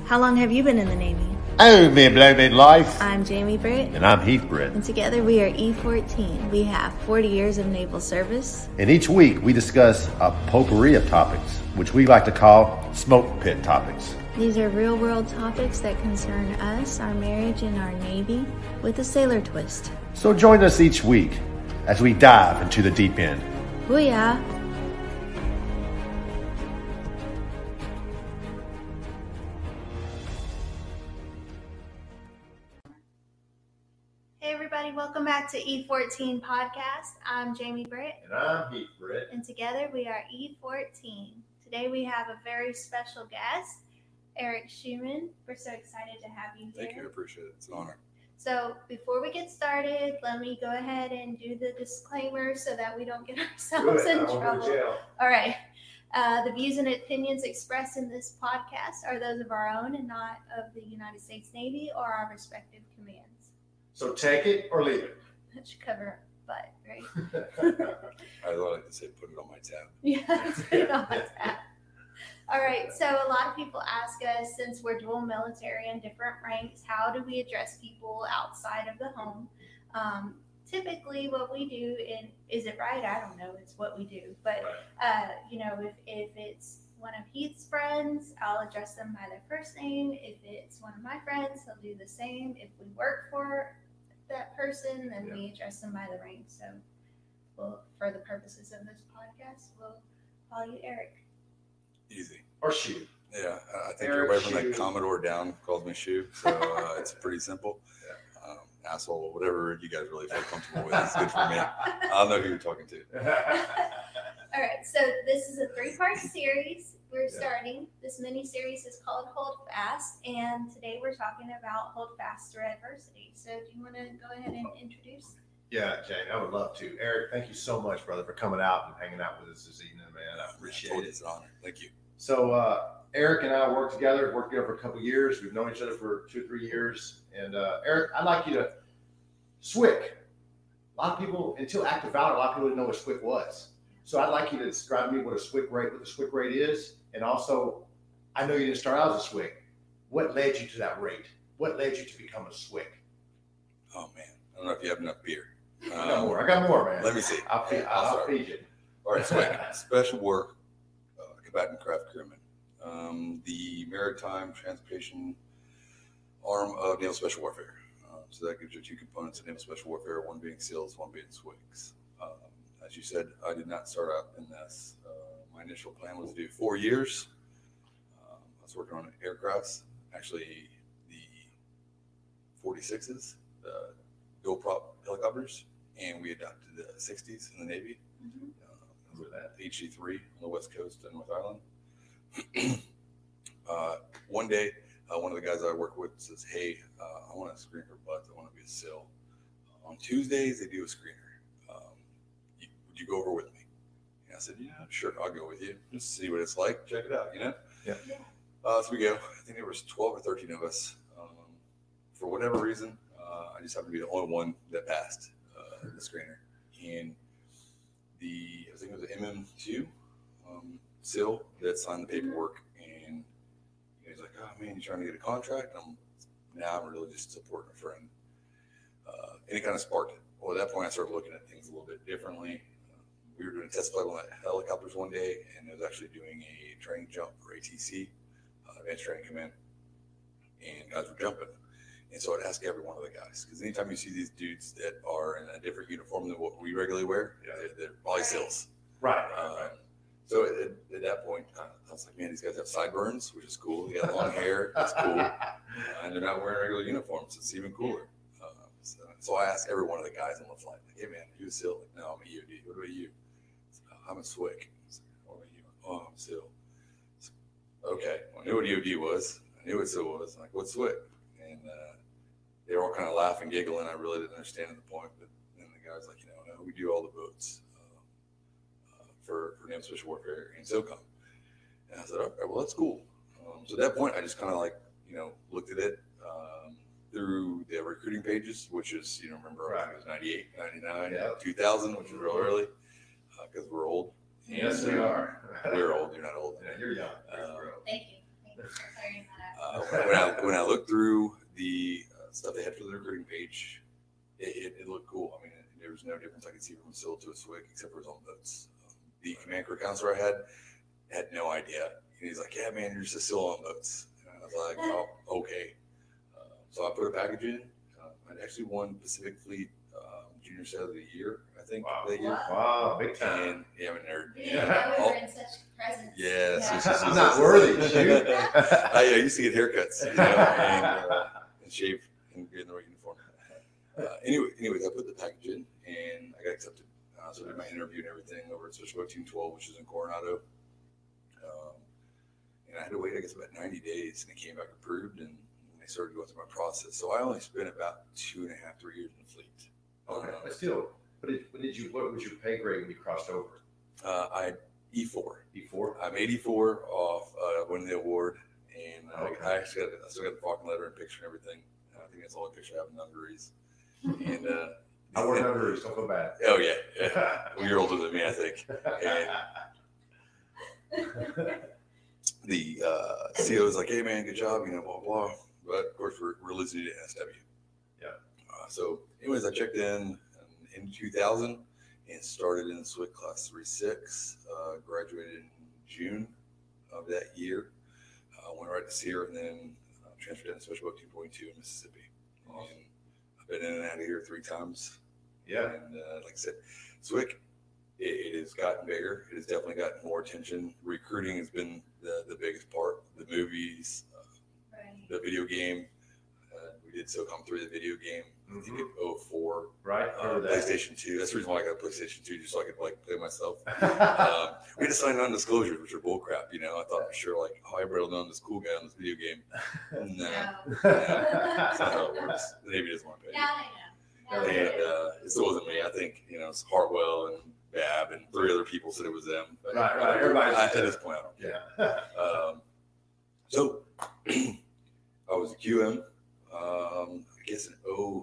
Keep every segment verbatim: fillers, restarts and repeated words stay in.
How long have you been in the Navy? Oh, me blow me life. I'm Jamie Britt. And I'm Heath Britt. And together we are E fourteen. We have forty years of naval service. And each week we discuss a potpourri of topics, which we like to call smoke pit topics. These are real world topics that concern us, our marriage, and our Navy with a sailor twist. So join us each week as we dive into the deep end. Booyah! Hey everybody, welcome back to E fourteen Podcast. I'm Jamie Britt. And I'm Heath Britt. And together we are E fourteen. Today we have a very special guest, Eric Schumann. We're so excited to have you here. Thank you, I appreciate it. It's an honor. So before we get started, let me go ahead and do the disclaimer so that we don't get ourselves in trouble. All right. Uh, the views and opinions expressed in this podcast are those of our own and not of the United States Navy or our respective commands. So take it or leave it. That should cover butt, right? I like to say put it on my tab. Yeah, let's put it on my tab. All right, so a lot of people ask us, since we're dual military and different ranks, how do we address people outside of the home? Um, typically what we do, and is it right? I don't know, it's what we do. But, uh, you know, if, if it's one of Heath's friends, I'll address them by their first name. If it's one of my friends, he'll do the same. If we work for that person, then yeah. we address them by the rank. So we'll, for the purposes of this podcast, we'll call you Eric. Easy. Or Shoe. Yeah, I think Eric everybody from Shoe. that Commodore down calls me Shoe, so uh, it's pretty simple. Yeah. Um, asshole, whatever you guys really feel comfortable with is good for me. I'll know who you're talking to. All right, so this is a three-part series we're yeah. starting. This mini-series is called Hold Fast, and today we're talking about Hold Fast Through Adversity. So do you want to go ahead and introduce? Yeah, Jane, I would love to. Eric, thank you so much, brother, for coming out and hanging out with us this evening, man. I appreciate it. It's an honor. Thank you. So uh, Eric and I worked together, worked together for a couple of years. We've known each other for two, three years. And uh, Eric, I'd like you to, S W C. A lot of people, until Active Valor, a lot of people didn't know what S W C was. So I'd like you to describe to me what a S W C rate, what the S W C rate is. And also, I know you didn't start out as a S W C. What led you to that rate? What led you to become a S W C? Oh, man. I don't know if you have enough beer. I got um, more. I got more, man. Let me see. I'll feed, I'll, I'll feed you. All right, S W C. Special Work uh, Combatant Craft Crewman. Um, the Maritime Transportation arm of Naval Special Warfare. Um, so that gives you two components of Naval Special Warfare, one being SEALs, one being S W Cs. Um, as you said, I did not start out in this. Uh, my initial plan was to do four years. Um, I was working on aircrafts, actually the forty-sixes, the dual prop helicopters, and we adopted the sixties in the Navy. Mm-hmm. Uh, with that H E three on the West Coast and North Island. uh, one day, uh, one of the guys I work with says, hey, uh, I want to screen for butts. I want to be a SEAL. Uh, on Tuesdays, they do a screener. Um, you, would you go over with me? And I said, yeah, sure, I'll go with you. Just see what it's like. Check it out, you know? Yeah. Uh, so we go. I think there was twelve or thirteen of us. Um, for whatever reason, uh, I just happened to be the only one that passed uh, the screener. And the, I think it was the M M two, um, SEAL that signed the paperwork, and he's like, oh man, you trying to get a contract? I'm now I'm really just supporting a friend. Uh, and it kind of sparked it. Well, at that point, I started looking at things a little bit differently. Uh, we were doing a test flight on helicopters one day, and I was actually doing a training jump for A T C, uh, Advanced Training Command, and guys were jumping. And so I'd ask every one of the guys, because anytime you see these dudes that are in a different uniform than what we regularly wear, yeah. they're, they're probably SEALs. Right, right, uh, right. So at, at that point, I was like, man, these guys have sideburns, which is cool. They got long hair, that's cool. Uh, and they're not wearing regular uniforms. It's even cooler. Uh, so, so I asked every one of the guys on the flight, like, hey man, are you a SEAL? Like, no, I'm a U D. What about you? Like, I'm a S W C. What about you? Oh, I'm a SEAL. So, okay, well, I knew what U D was. I knew what SEAL was. I'm like, what's S W C? And uh, they were all kind of laughing, giggling. I really didn't understand the point. But then the guy's like, you know, no, we do all the boats uh, uh, for, for Naval Special Warfare and SOCOM. And I said, all right, well, that's cool. Um, so at that point, I just kind of like, you know, looked at it um, through the recruiting pages, which is, you know, remember, right. I think it was ninety-eight, ninety-nine, yeah. two thousand, which is real early because uh, we're old. Yes, we are. We're old. You're not old. Yeah, you're young. Um, Thank you. Thank you for clearing that up. Uh, when I when I looked through the uh, stuff they had for the recruiting page, it, it, it looked cool. I mean, it, there was no difference I could see from a SIL to a SWIC except for his own boats. Um, the command crew counselor I had had no idea. And he's like, "Yeah, man, you're just a SIL on boats." And I was like, "Oh, okay." Uh, so I put a package in. Uh, I actually won Pacific Fleet um, Junior Sailor of the Year, I think, Wow. that year. Wow, big time. And yeah, I'm a nerd. We didn't know we were in such presence. Yeah, it's Yeah. just- it's I'm just- not worthy. Shoot. I, I used to get haircuts, you know, and, uh, and shave and get in the right uniform. Uh, anyway, anyways, I put the package in and I got accepted. Uh, so I did my interview and everything over at Special Boat Team twelve, which is in Coronado. Um, and I had to wait, I guess, about ninety days, and it came back approved, and they started going through my process. So I only spent about two and a half, three years in the fleet. Okay, Um, but still, what did, what did you? What was your pay grade when you crossed over? uh, I had E four. E four. I'm eighty-four off uh, winning the award, and I, Okay. I actually got, I still got the fucking letter and picture and everything. I think that's the only picture I have in dungarees. And uh, I wore dungarees. Don't feel bad. oh yeah, yeah. Well, you're older than me, I think. The uh, C O was like, "Hey man, good job," you know, blah blah. But of course, we're, we're losing to S W. Yeah. Uh, so, anyways, I checked in in two thousand and started in the SWIC class three six. Uh, graduated in June of that year. Uh, went right to Sierra and then uh, transferred into Special Boat two point two in Mississippi. Awesome. And I've been in and out of here three times. Yeah. And uh, like I said, SWIC, it, it has gotten bigger. It has definitely gotten more attention. Recruiting has been the, the biggest part. The movies, uh, Right. the video game. Uh, we did SOCOM three, the video game. I think Mhm. in oh four. Right. Uh, Remember that. PlayStation two. That's the reason why I got a PlayStation two, just so I could like play myself. Um, we had to sign non-disclosures, which are bullcrap. You know, I thought for sure, like, oh, everybody will know I'm this cool guy on this video game. No, No. that's not how it works. The Navy doesn't want to pay. Now I know. Now I And know. uh, it still wasn't me. I think, you know, it's Hartwell and Bab and three other people said it was them. But Right, right. Everybody's- I, at this point, I don't care. Yeah. Um, so I was a Q M. Um, I guess in oh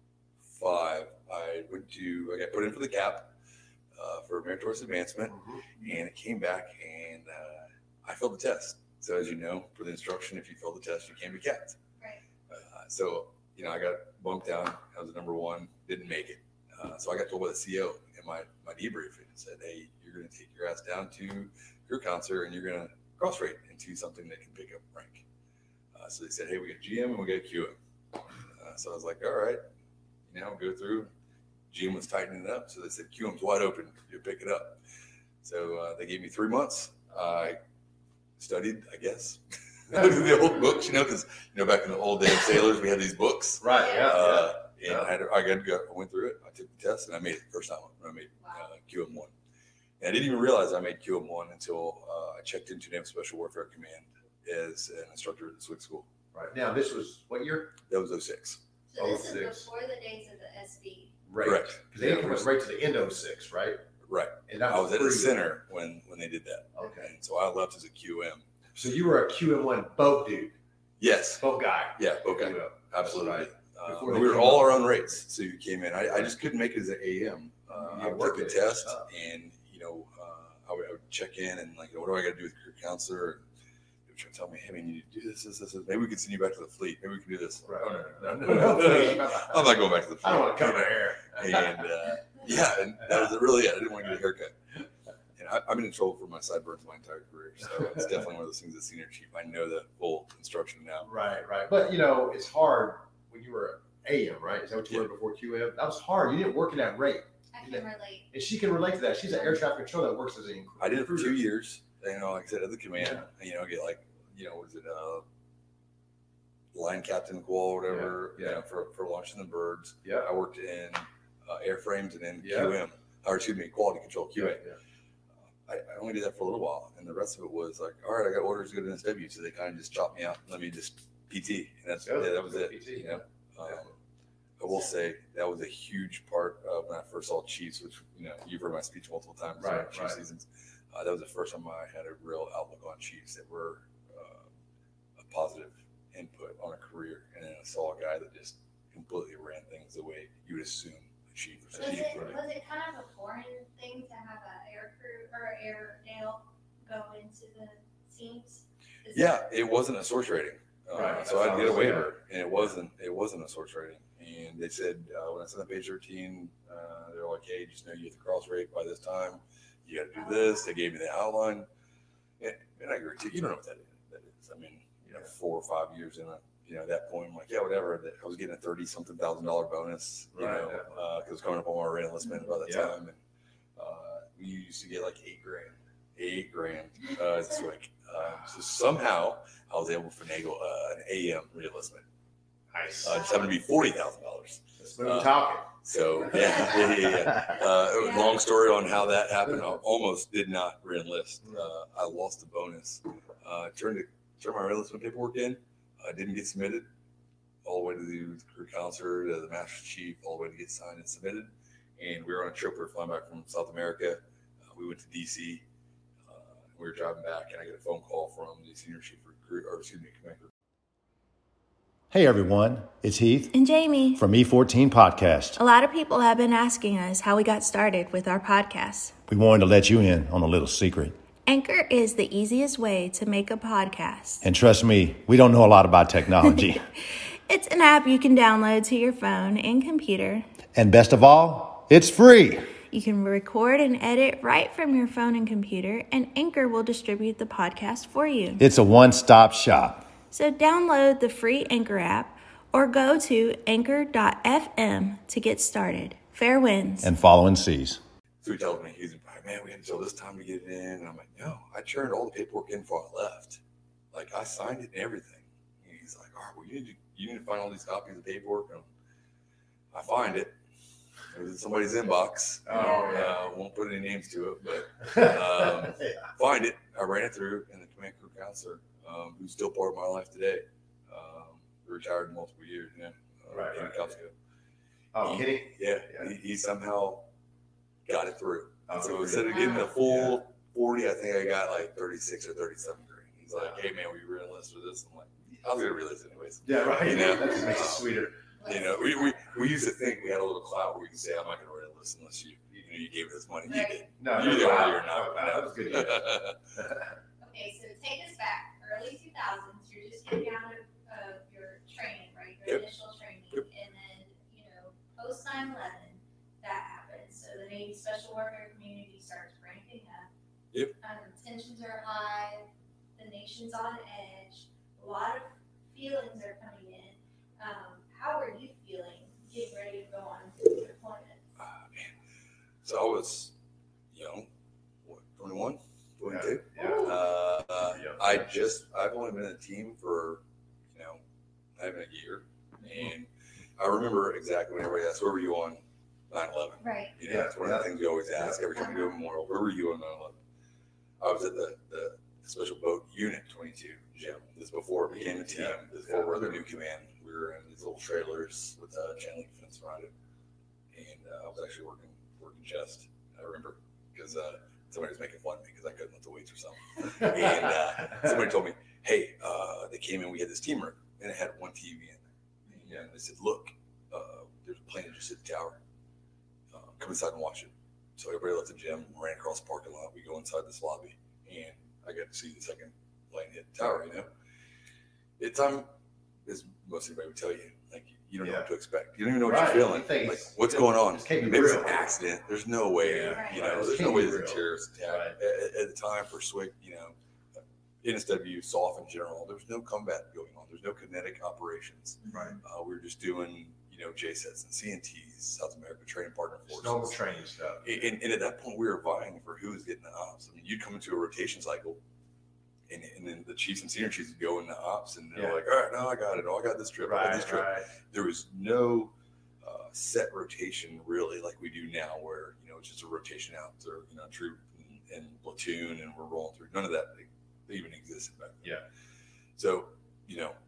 five, I went to, I got put in for the C A P uh, for meritorious advancement, and it came back, and uh, I failed the test. So as you know, for the instruction, if you fail the test, you can't be capped. Right. Uh, so, you know, I got bumped down. I was the number one, didn't make it. Uh, so I got told by the C O in my, my debriefing, said, "Hey, you're going to take your ass down to your counselor and you're going to cross rate into something that can pick up rank." Uh, so they said, "Hey, we got G M and we got Q M." Uh, so I was like, "All right, you know, go through." G M was tightening it up. So they said, "Q M's wide open. You pick it up." So uh, they gave me three months. I studied, I guess. Looked at the old books, you know, because, you know, back in the old days, sailors, we had these books. Right. Yeah. Uh, yeah. and I, had, I, got, got, I went through it. I took the test and I made it the first time. I made Wow. uh, Q M one. And I didn't even realize I made Q M one until uh, I checked into Naval Special Warfare Command as an instructor at the SWIC school. Right. Now, this was what year? That was oh six. So this oh is six. before the days of the S B. Right. Correct. Because they came right to the end of six, right? Right. And that I was at the pre- center when, when they did that. Okay. And so I left as a Q M. So you were a Q M one boat dude, Yes. boat guy. Yeah. Okay. If you will. Absolutely. Right. Uh, Before we they were came all up. our own rates. So you came in. I, I just couldn't make it as an A M. Uh, You I would worked take the it. test Oh. and, you know, uh, I, would, I would check in and, like, what do I got to do with career counselor? And they would try to tell me, "Hey, man, you need to do this, this, this, this. Maybe we can send you back to the fleet. Maybe we can do this." Right. Oh, no, no, no, no, no, no. I'm not going back to the fleet. I don't want to come here. And uh, yeah, and that was really it. I didn't want to get a haircut. And I, I've been in trouble for my sideburns my entire career. So it's definitely one of those things as senior chief. I know the full instruction now. Right, right. But you know, it's hard when you were A M, right? Is that what you Yeah. were before Q M? That was hard. You didn't work in that rate. I can relate. And she can relate to that. She's an air traffic controller that works as a I did it for two years. You know, like I said, at the command, you know, get like, you know, was it uh, line captain qual or whatever, Yeah, yeah. You know, for, for launching the birds. Yeah. I worked in uh, airframes and then Yeah. Q M, or excuse me, quality control Q A. Yeah, yeah. I, I only did that for a little while, and the rest of it was like, all right, I got orders to go to S W, so they kind of just chopped me out and let me just P T, and that's Yeah, yeah, that was it. P T, You know, um, Yeah. I will say that was a huge part of when I first saw Chiefs, which you know you've heard my speech multiple times Right, about Chiefs right. seasons. Uh, that was the first time I had a real outlook on Chiefs that were uh, a positive input on a career, and then I saw a guy that just completely ran things the way you would assume a chief or Was chief it, would. was it kind of a foreign thing to have an air crew or Airedale go into the scenes? Is Yeah, that- it wasn't a source rating. Uh, Right. So I'd get a waiver, and it wasn't it wasn't a source rating. And they said uh, when I sent the page thirteen, uh, they're like, "Hey, just know you have to cross rate by this time. You got to do this." They gave me the outline, and, and I agree too. You don't know what that is. That is. I mean, you know, four or five years in a, you know, at that point, I'm like, yeah, whatever. I was getting a thirty something thousand dollar bonus, you Right, know, yeah. because uh, it was coming up on our enlistment by that Yeah. time, and uh, we used to get like eight grand, eight grand. Uh, it's like uh, so somehow I was able to finagle uh, an A M reenlistment. Nice. Uh, just happened to be forty thousand dollars. Smooth uh, talking. So yeah, yeah, yeah. yeah. Uh, it was a long story on how that happened. I almost did not reenlist. Uh, I lost the bonus. Uh, turned to turned my reenlistment paperwork in. I didn't get submitted all the way to the crew counselor, to the master chief, all the way to get signed and submitted. And we were on a trip. We were flying back from South America. Uh, we went to D C. Uh, we were driving back, and I get a phone call from the senior chief recruit, or excuse me, commander. Hey everyone, it's Heath And Jamie. from E fourteen Podcast. A lot of people have been asking us how we got started with our podcast. We wanted to let you in on a little secret. Anchor is the easiest way to make a podcast. And trust me, we don't know a lot about technology. It's an app you can download to your phone and computer. And best of all, it's free. You can record and edit right from your phone and computer, and Anchor will distribute the podcast for you. It's a one-stop shop. So download the free Anchor app or go to anchor dot f m to get started. Fair winds. And following C's. So he told me, he's like, man, we had until this time to get it in. And I'm like, no, I turned all the paperwork in before I left. Like, I signed it and everything. And he's like, all right, well, you need to, you need to find all these copies of the paperwork. And I find it. It was in somebody's inbox. Oh, yeah. Uh, won't put any names to it, but um, find it. I ran it through, and the command crew counselor, um, who's still part of my life today, um, retired multiple years, you know, uh, Right, Andy right. Kopsko. Oh, He- kidding? Yeah, Yeah. He, he somehow got it through. Oh, So good. instead of getting the full forty, I think I got like thirty-six or thirty-seven grand. He's like, hey, man, we re-enlist for this. I'm like, I was going to re-enlist anyways. Yeah, right. You know? That just makes it sweeter. You know, we, we, we used to think we had a little clout where we could say, I'm not going to re-enlist unless you, you, know, you gave us money. You did. No, You no, either wow. are or not. Oh, wow, that was good. Okay, so take us back, early two thousands, you're just getting out of, of your training, right? Your Yep. initial training. Yep. And then, you know, post nine eleven, that happens. So the Navy Special Warfare community starts ramping up. Yep. Um, tensions are high, the nation's on edge, a lot of feelings are coming in. Um, how are you feeling getting ready to go on deployment? Ah, man. So I was young, what, twenty-one, twenty-two? Yeah. Uh, uh, Yeah. I just, I've only been in the team for, you know, not even a year. And I remember exactly when everybody asked, where were you on nine eleven? Right. You know, Yeah, that's one yeah. of the things we always ask every time we do a memorial. Where were you on nine eleven? I was at the, the Special Boat Unit twenty-two, Jim. This is before it became a team. Yeah. This is before we're the new command. We were in these little trailers with a chain link fence around it. And uh, I was actually working working chest. I remember because uh, somebody was making fun of me because I couldn't lift the weights or something. And uh, somebody told me, hey, uh, they came in, we had this team room, and it had one T V in there. And they said, look, uh, there's a plane that just hit the tower. Uh, come inside and watch it. So everybody left the gym, ran across the parking lot. We go inside this lobby, and I got to see the second plane hit the tower, you know? It's time, as most anybody would tell you, like, you don't know Yeah. what to expect. You don't even know what Right. you're feeling. You think Like, it's- what's going on? this can't be Maybe it's real. an accident. There's no way, Yeah. you Right. know, This there's can't no way be there's a real. terrorist attack. Right. At, at the time for S W I C, you know, N S W, S O F in general, there's no combat going on. There's no kinetic operations. Right. Uh, we were just doing, you know, J SETs and C N Ts, South America Training Partner Just normal Forces. training stuff. And, and at that point, we were vying for who was getting the ops. I mean, you'd come into a rotation cycle, and, and then the chiefs and senior chiefs would go into ops, and they're Yeah. like, all right, no, I got it. Oh, I got this trip. I got this Right, trip. right. There was no uh, set rotation really like we do now, where, you know, it's just a rotation out to, you know, troop and, and platoon, and we're rolling through. None of that even existed back then. Yeah. So, you know,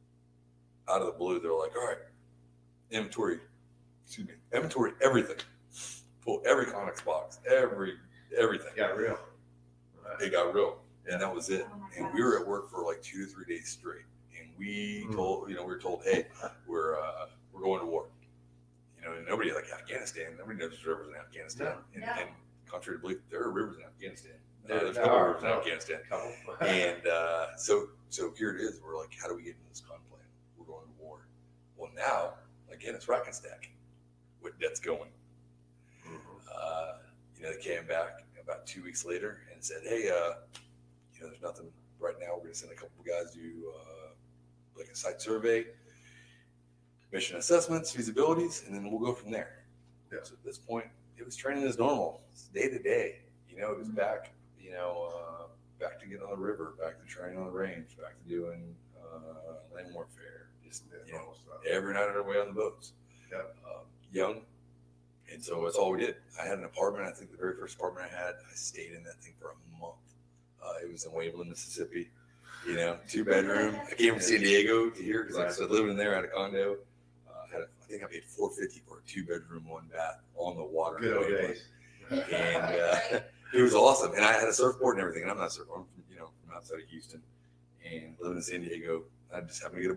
out of the blue, they're like, all right, inventory, excuse me, inventory everything. Pull every Conex box, every everything. Got real. Right. It got real, and that was it. Oh my And gosh. we were at work for like two to three days straight, and we Mm. told, you know, we were told, hey, we're uh, we're going to war. You know, and nobody like Afghanistan. Nobody knows there's rivers in Afghanistan. No. And, No. and contrary to belief, there are rivers in Afghanistan. No, there's a There couple are, rivers in no. Afghanistan. Couple. And uh, so, so here it is. We're like, how do we get into this con plan? We're going to war. Well, now, again, it's rack and stack. What debt's going. Uh, you know, they came back about two weeks later and said, hey, uh, you know, there's nothing right now. We're going to send a couple of guys to do uh, like a site survey, mission assessments, feasibilities, and then we'll go from there. Yeah. So at this point, it was training as normal. It's day to day. You know, it was back, you know, uh, back to getting on the river, back to training on the range, back to doing uh, land warfare. Just, you know, every night on our way on the boats. Yeah. Um, young. And so that's all we did. I had an apartment. I think the very first apartment I had, I stayed in that thing for a month. Uh, it was in Waveland, Mississippi. You know, two bedroom. I came from San Diego to here because like I said, living in there, I had a condo. Uh, had a, I think I paid four fifty for a two bedroom, one bath on the water. Good old days. And uh, it was awesome. And I had a surfboard and everything. And I'm not a surfer. I'm from, you know, from outside of Houston. And living in San Diego, I just happened to get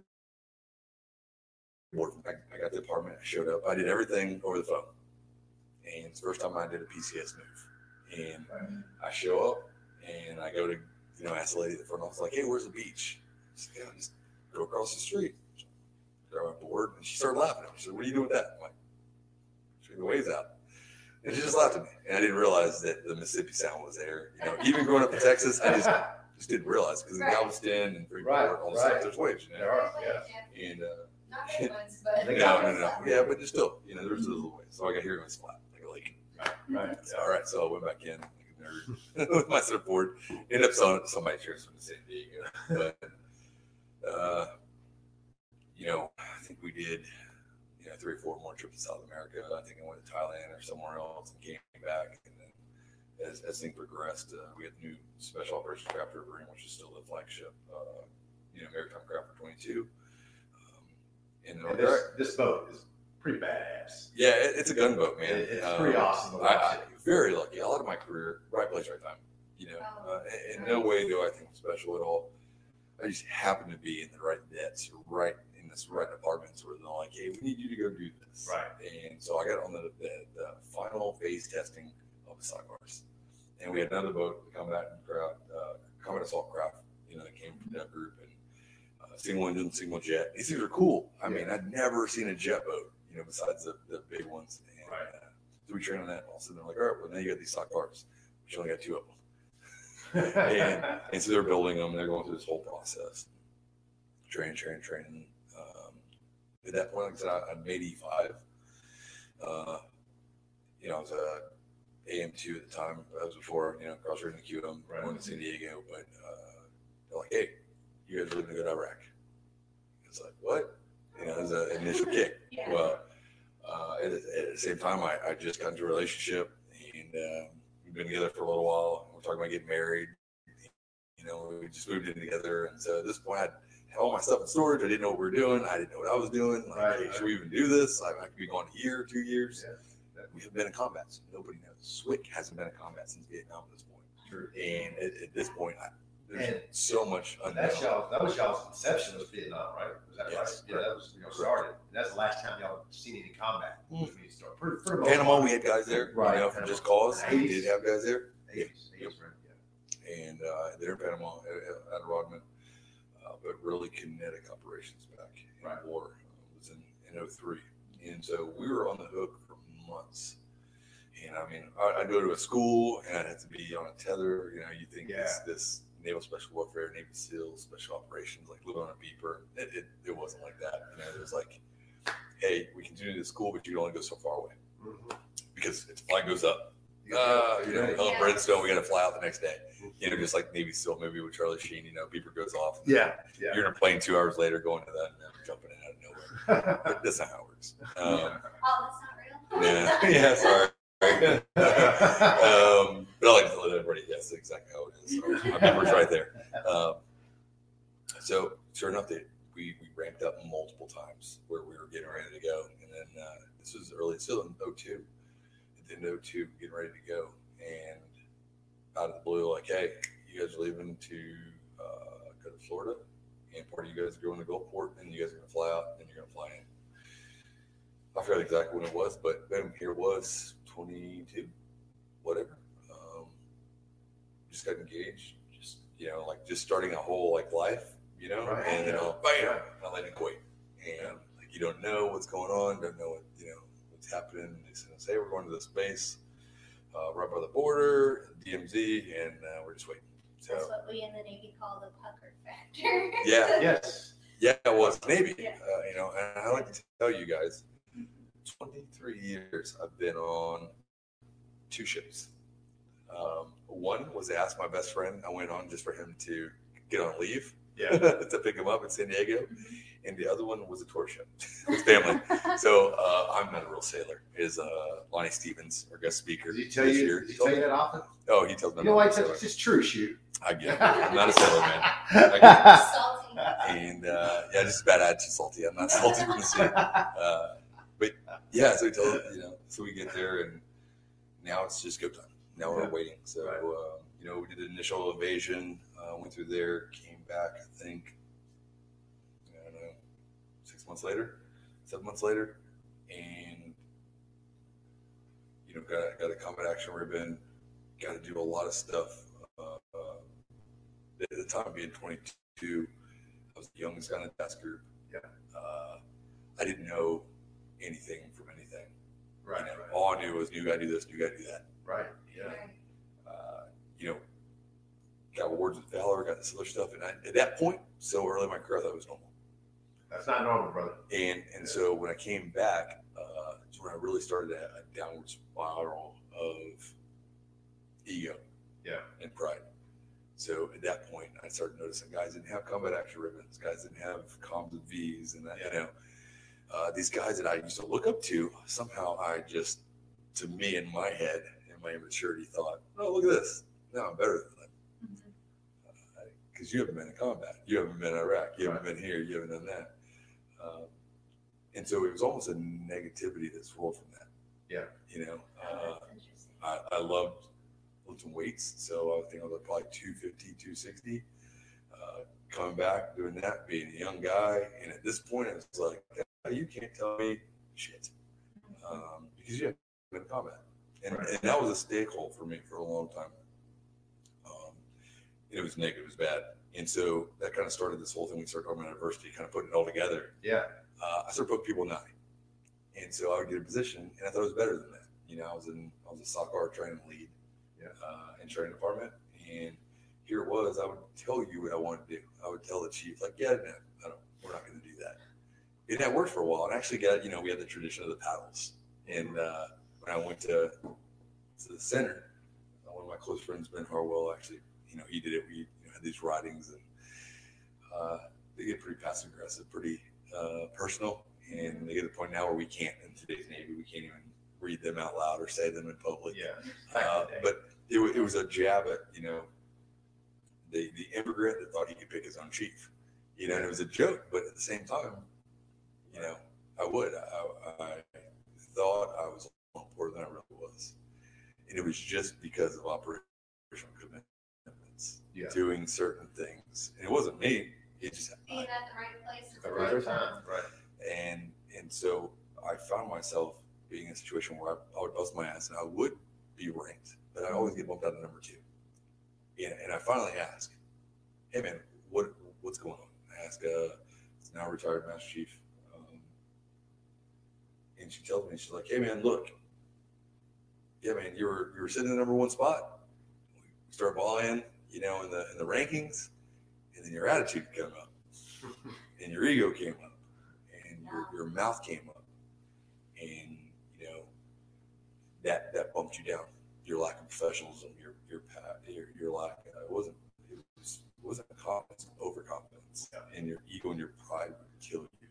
a board. I, I got the apartment. I showed up. I did everything over the phone. And it's the first time I did a P C S move. And I show up and I go to, you know, ask the lady at the front office, like, hey, where's the beach? She said, yeah, just go across the street. Throw my board. And she started laughing at me. She said, what are you doing with that? I'm like, shooting the waves out. And she just laughed at me. And I didn't realize that the Mississippi Sound was there. You know, even growing up in Texas, I just just didn't realize because in Galveston and Freeport, Right, all the right. stuff, there's waves, you know. There are, yeah. And uh, Not big ones, but. no, no, no. Yeah, but just still, you know, there's those little waves. So I got here going flat, like a lake. Right. So, all right, so I went back in like a nerd with my surfboard. Ended up selling it to somebody transferred to San Diego. But, uh, you know, I think we did, you know, three or four more trips to South America. I think I went to Thailand or somewhere else and came back. And then as, as things progressed, uh, we had the new Special Operations Craft River, which is still the flagship, uh, you know, Maritime Craft for twenty-two. Um, and And this, this boat is pretty badass. yeah, it, it's a gunboat, man. It- it's Um, pretty awesome to I, watch I, it. very lucky. A lot of my career, right place, right time. You know, uh, in no way do I think I'm special at all. I just happen to be in the right debts, right in this right departments where they're like, "Hey, we need you to go do this." Right. And so I got on the the, the final phase testing of the sidebars, and we had another boat, the combat craft, uh, combat assault craft. You know, that came from that group and uh, single engine, single jet. These things are cool. I mean, I'd never seen a jet boat. You know, besides the, the big ones. And, Right. uh, so we trained on that. Also, they're like, all right, well, now you got these stock cars. But you only got two of them. and, and so they're building them. And they're going through this whole process. Train, train, train. Um, at that point, like I said, I, I made E five. Uh, you know, I was a A M two at the time. That was before, you know, cross training Q M, Right. going to San Diego. But uh, they're like, hey, you guys are leaving to go to Iraq. It's like, what? You know, there's an initial kick. Yeah. Well, uh, at, at the same time, I, I just got into a relationship, and um, we've been together for a little while. We're talking about getting married. You know, we just moved in together, and so at this point, I had all my stuff in storage. I didn't know what we were doing. I didn't know what I was doing. Like, Right, hey, right. should we even do this? I, I could be gone a year, two years. Yeah. We have been in combat. So nobody knows. Swick hasn't been in combat since Vietnam at this point. True. And at, at this point, I, there's And so much unknown. That's y'all. That was y'all's conception of Vietnam, right? Was that Yes, right? Yeah, correct. that was you know started. And that's the last time y'all seen any combat. Mm. When you start- for- for the most Panama, part. we had guys there, Right, you know, for Panama. just cause. We eighties. did have guys there. eighties, eighties, right? Yeah. And uh, they're in Panama at, at Rodman, uh, but really kinetic operations back in Right. war uh, was in, in oh three. And so we were on the hook for months. And I mean, I, I'd go to a school and I'd have to be on a tether. You know, you think this, Yeah. this Naval Special Warfare, Navy SEALs, Special Operations, like living on a beeper. It, it, it wasn't like that. You know, it was like, hey, we continue to school, but you can only go so far away Mhm. because if the flag goes up, You uh, got- you know, yeah. Helen Redstone, we got to fly out the next day. You know, just like Navy SEAL movie with Charlie Sheen, you know, beeper goes off. Yeah, yeah. You're in a plane two hours later going to that and then jumping in out of nowhere. But that's not how it works. Um, Oh, that's not real? yeah, yeah, sorry. um, but I like to let everybody, yes, exactly how it is. So my memory's right there. Um, so sure enough, they, we, we ramped up multiple times where we were getting ready to go. And then uh, this was early, still in oh two. At the end of oh two, getting ready to go. And out of the blue, like, hey, you guys are leaving to uh, go to Florida. And part of you guys are going to Gulfport, and you guys are going to fly out, and you're going to fly in. I forgot exactly when it was, but boom, here it was, twenty-two, whatever. Um, just got engaged, just, you know, like just starting a whole like life, you know, Right. and then all, bam, I let it quit. And like, you don't know what's going on, don't know what, you know, what's happening. They say, hey, we're going to this base uh, right by the border, D M Z, and uh, we're just waiting. So, That's what we in the Navy call the pucker factor. yeah. Yes. Yeah, well, it's Navy, Yeah. uh, you know, and I like to tell you guys, twenty-three years I've been on two ships. Um, one was to ask my best friend. I went on just for him to get on leave Yeah. to pick him up in San Diego. And the other one was a tour ship with family. So uh, I'm not a real sailor. Is uh, Lonnie Stevens, our guest speaker. Does he tell this you? year. Does he tell you that often? Oh, he tells me. You know I'm why? not It's, a sailor. it's just true, shoot. I get it. I'm not a sailor, man. I get it. Salty. And uh, yeah, just bad attitude, salty. I'm not salty from the sea. Uh, but yeah, so we told you know, so we get there, and now it's just go time. Now we're Yeah. waiting. So Right. uh, you know, we did the initial invasion, uh, went through there, came back. I think I don't know, six months later, seven months later, and you know, got got a combat action ribbon. Got to do a lot of stuff. Uh, uh, at the time, being twenty-two. I was the youngest guy in the task group. Yeah. Uh, I didn't know anything from anything. Right. You know, Right. all I knew was new guy do this, new guy do that. Right. Yeah. Uh, you know, got awards with Valor, got this other stuff, and I, at that point, so early in my career, I thought it was normal. That's not normal, brother. And and Yeah. so when I came back, uh, it's when I really started a, a downward spiral of ego, Yeah. and pride. So at that point, I started noticing guys didn't have combat action ribbons, guys didn't have comms and V's, and that, Yeah. you know, uh, these guys that I used to look up to, somehow I just, to me in my head, in my immaturity, thought, oh, look at this. No, I'm better than them. Because you haven't been in combat. You haven't been in Iraq. You haven't Right. been here. You haven't done that. Um, and so it was almost a negativity that swirled from that. Yeah. You know, Oh, uh, that's interesting. I, I loved lifting weights. So I think I was probably two fifty, two sixty. Uh, coming back, doing that, being a young guy. And at this point, it was like, "Oh, you can't tell me shit um, because you haven't been in combat." And, Right. and that was a stakehold for me for a long time. Um, it was negative, it was bad. And so that kind of started this whole thing. We started talking about adversity, kind of putting it all together. Yeah. Uh, I started putting people in eye. And so I would get a position, and I thought it was better than that. You know, I was in, I was a SOCAR training lead Yeah. uh, in training department. And here it was, I would tell you what I wanted to do. I would tell the chief, like, yeah, no, I don't, we're not going to do that. And that worked for a while. And actually got, you know, we had the tradition of the paddles. And uh, when I went to, to the center, uh, one of my close friends, Ben Harwell, actually, you know, he did it. We you know, had these writings, and uh, they get pretty passive aggressive, pretty uh, personal. And they get to the point now where we can't, in today's Navy, we can't even read them out loud or say them in public. Yeah. Uh, but it, wa- it was a jab at, you know, the, the immigrant that thought he could pick his own chief. You know, and it was a joke, but at the same time, you know, I would. I, I thought I was more important than I really was. And it was just because of operational commitments, Yeah. doing certain things. And it wasn't me. It just Being at the right place at the Right. right time. Right. and and so I found myself being in a situation where I, I would bust my ass and I would be ranked, but I always get bumped out to number two. And, and I finally ask, "Hey man, what what's going on?" I ask uh, it's now retired Master Chief, um, and she tells me, she's like, "Hey man, look, yeah man, you were you were sitting in the number one spot. We start buying, you know, in the in the rankings, and then your attitude came up, and your ego came up, and your, your mouth came up, and you know that that bumped you down. Your lack of professionalism, your your your, your lack. Uh, it wasn't it was it wasn't confidence, it was overconfidence, Yeah. and your ego and your pride would kill you.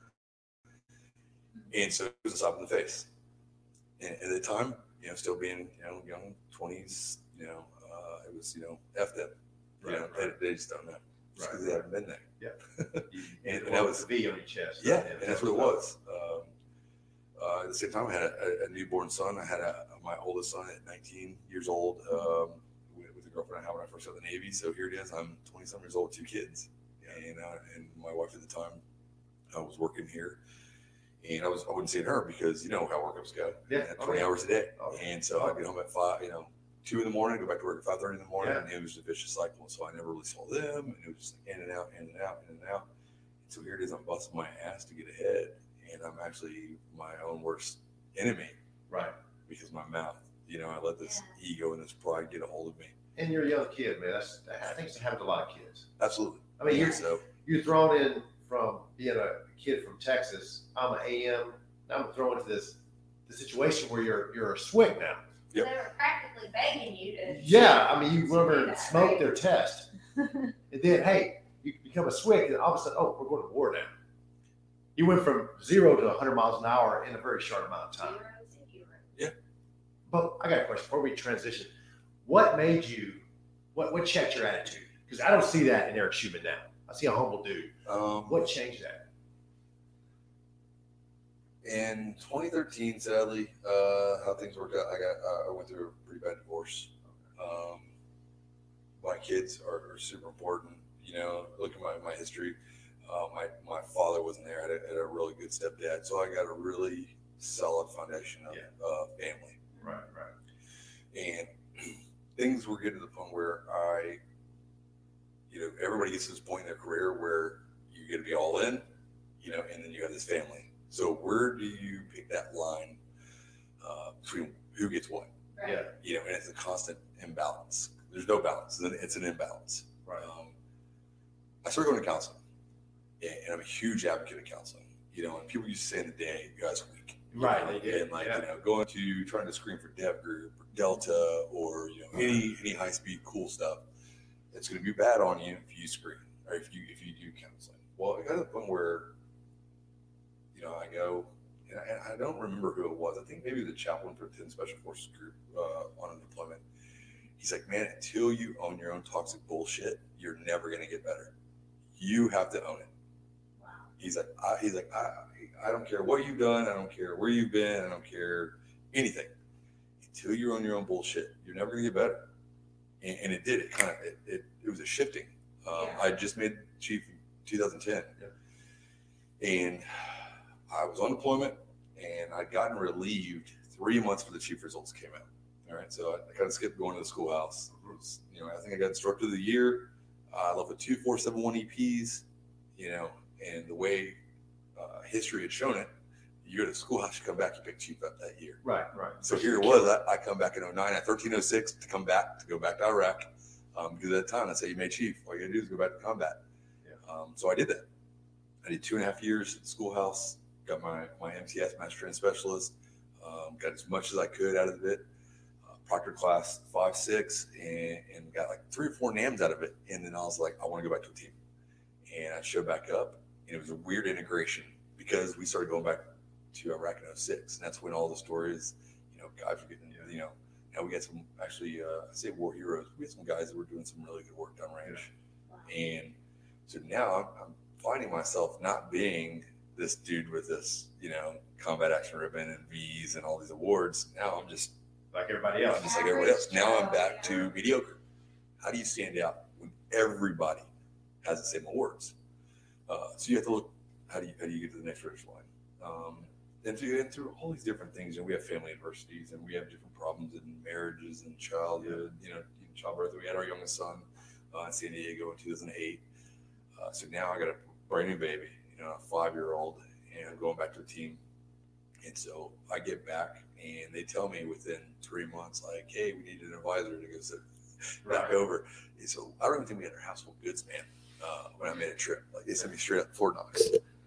Yeah. And so it was a slap in the face. And at the time, you know, still being you know young twenties, you know, uh, it was you know f them. You Right, know, right. They, they just don't know just because Right, they right. haven't been there. You, you And- and and that that was- was the V on your chest. Yeah, and that's what it was. Um, uh, at the same time, I had a, a newborn son. I had a, my oldest son at nineteen years old um, with, with a girlfriend I had when I first got in the Navy. So here it is. I'm twenty-seven years old, two kids, and uh, and my wife at the time, I was working here, and I was I wouldn't say to her because you know how workups go. Yeah. At Oh, twenty yeah. hours a day, Oh, yeah. and so I get home at five, you know, two in the morning, go back to work at five thirty in the morning, Yeah. and it was a vicious cycle. So I never really saw them, and it was just in and out, in and out, in and out. So here it is, I'm busting my ass to get ahead, and I'm actually my own worst enemy Right. because my mouth, you know, I let this Yeah. ego and this pride get a hold of me. And you're a young kid, man. That's I think it's happened to a lot of kids. Absolutely. I mean, Yeah, you're so you're thrown in from being a kid from Texas. I'm an A M. Now I'm thrown into this the situation where you're you're a SWIC now. Yep. They were practically begging you to. Yeah, I mean, you to remember do that, smoke right? their test, and then hey, you become a SWIC, and all of a sudden, oh, we're going to war now. You went from zero to one hundred miles an hour in a very short amount of time. Heroes and heroes. But I got a question before we transition. What made you? What what checked your attitude? Because I don't see that in Eric Schumann now. I see a humble dude. um, What changed that? in twenty thirteen, sadly, uh, how things worked out, I got uh, I went through a pretty bad divorce. Um, my kids are, are super important. You know, look at my, my history. Uh, my my father wasn't there. I had a, had a really good stepdad, so I got a really solid foundation of Yeah. uh, family. Right, right. And things were getting to the point where I, you know, everybody gets to this point in their career where you get to be all in, you know, and then you have this family. So where do you pick that line uh, between who gets what? Right. Yeah. You know, and it's a constant imbalance. There's no balance. It's an imbalance. Right. Um, I started going to counseling, and and I'm a huge advocate of counseling. You know, and people used to say in the day, "You guys are weak." You Right, know, they did, And like yeah. you know, going to trying to screen for Dev Group or Delta or you know any any high speed cool stuff, it's going to be bad on you if you screen or if you if you do counseling. Well, it got to the point where you know I go, and I, and I don't remember who it was. I think maybe the chaplain for the tenth Special Forces Group uh, on a deployment. He's like, man, until you own your own toxic bullshit, you're never going to get better. You have to own it. Wow. He's like, I, he's like, I, I don't care what you've done. I don't care where you've been. I don't care anything. Until you own your own bullshit, you're never going to get better. And, and it did. It kind of, it, it, it was a shifting. Um, Yeah. I just made chief in two thousand ten. And I was on deployment and I'd gotten relieved three months before the chief results came out. All right. So I, I kind of skipped going to the schoolhouse. It was, you know, I think I got instructor of the year. Uh, I left with two four seven one E Ps, you know, and the way uh, history had shown it, you go to the schoolhouse, you come back, you pick chief up that year. Right, right. So here it was. I, I come back in oh nine at thirteen oh six to come back, to go back to Iraq. Um, because at the time, I say, you made chief. All you got to do is go back to combat. Yeah. Um, so I did that. I did two and a half years at the schoolhouse, got my, my M T S, Master Training Specialist, um, got as much as I could out of it. Uh, Proctor class five, six, and, and got like three or four NAMs out of it. And then I was like, I want to go back to a team. And I showed back up, and it was a weird integration because we started going back to Iraq in oh six. And that's when all the stories, you know, guys were getting, you know, now we got some actually, uh, I say war heroes. We had some guys that were doing some really good work downrange. Wow. And so now I'm, I'm finding myself not being this dude with this, you know, combat action ribbon and V's and all these awards. Now I'm just, Like everybody else. I'm just like everybody else. Now I'm back to mediocre. How do you stand out when everybody has the same awards? Uh, so you have to look, how do you, how do you get to the next finish line? Um, and through, and through all these different things, and we have family adversities and we have different problems in marriages and childhood, you know, childbirth. We had our youngest son uh, in San Diego in two thousand eight. Uh, so now I got a brand new baby, you know, a five-year-old, and I'm going back to the team. And so I get back, and they tell me within three months, like, hey, we need an advisor to go sit back Right. over. And so I don't even think we had our household goods, man, uh, when I made a trip. Like, they sent me straight up to Fort Knox.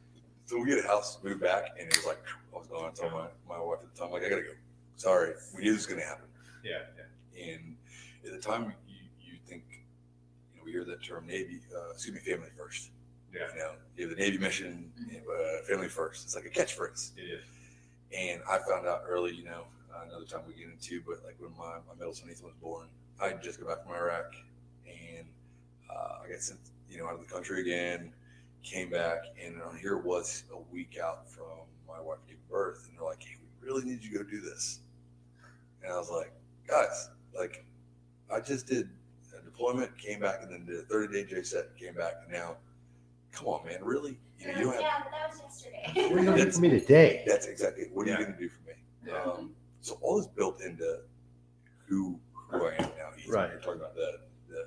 So we get a house, move back, and it was like, I was going to tell my, my wife at the time, like, I got to go. Sorry, we knew this was going to happen. Yeah, yeah. And at the time, you, you think, you know, we hear that term, Navy, uh, excuse me, family first. Yeah. You know, you have the Navy mission, uh, family first. It's like a catchphrase. It is. And I found out early, you know, uh, another time we get into, but like when my, my middle son Ethan was born, I had just got back from Iraq, and uh, I got sent, you know, out of the country again, came back, and uh, here it was a week out from my wife giving birth, and they're like, hey, we really need you to go do this. And I was like, guys, like, I just did a deployment, came back, and then did a thirty-day J SET, came back, and now, come on, man, really? You know, you don't have Yeah, but that was yesterday. What are you going to do for me today? That's exactly. What are Yeah. you going to do for me? Yeah. Um, so all is built into who who I am now. He's Right. You're talking about the, the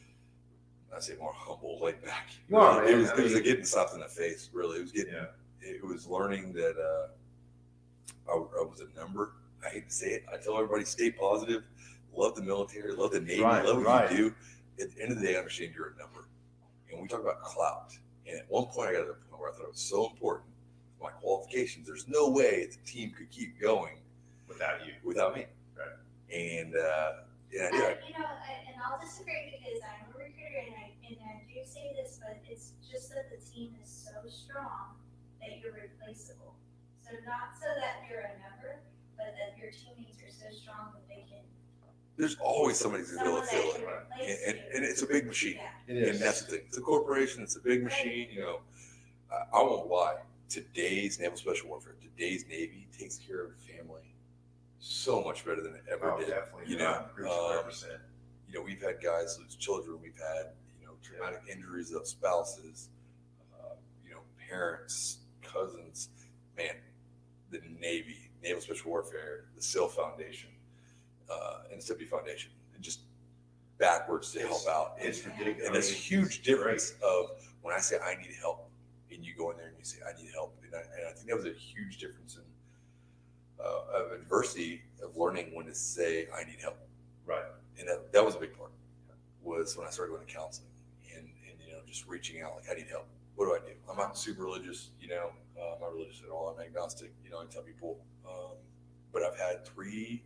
I say more humble, laid back. You are, it man. was I it was mean- getting slapped in the face. Really, it was getting. Yeah. It was learning that uh, I, I was a number. I hate to say it. I tell everybody, stay positive. Love the military. Love the Navy. Right, love what right. you do. At the end of the day, understand you're a number. And we talk about clout. And at one point, I got to the point where I thought it was so important. My qualifications. There's no way the team could keep going Without you. without me. Right. And uh, yeah, Uh, yeah, you know, I- and I'll disagree because I'm a recruiter and I, and I do say this, but it's just that the team is so strong that you're replaceable. So not so that you're a number, but that your teammates are so strong that they can. there's always somebody who's going Someone to that fill can it. replace And, and, you. and it's a big machine. Yeah. It is. And that's the thing. It's a corporation. It's a big machine. You know, I, I won't lie. Today's Naval Special Warfare, today's Navy takes care of the family so much better than it ever Oh, did. definitely. You Yeah, know, I agree with you one hundred um, percent. You know, we've had guys lose children. We've had, you know, traumatic injuries of spouses, uh, you know, parents, cousins. Man, the Navy, Naval Special Warfare, the SEAL Foundation, uh, and the S I P Foundation, and just backwards to help out. It's And- ridiculous. and there's a huge difference of when I say I need help, and you go in there and you say I need help, and I, and I think that was a huge difference in uh, of adversity of learning when to say I need help, Right. and that, that was a big part. Was when I started going to counseling and, and you know just reaching out like I need help. What do I do? I'm not super religious, you know, uh, I'm not religious at all. I'm agnostic, you know. I tell people, um, but I've had three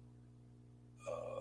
uh,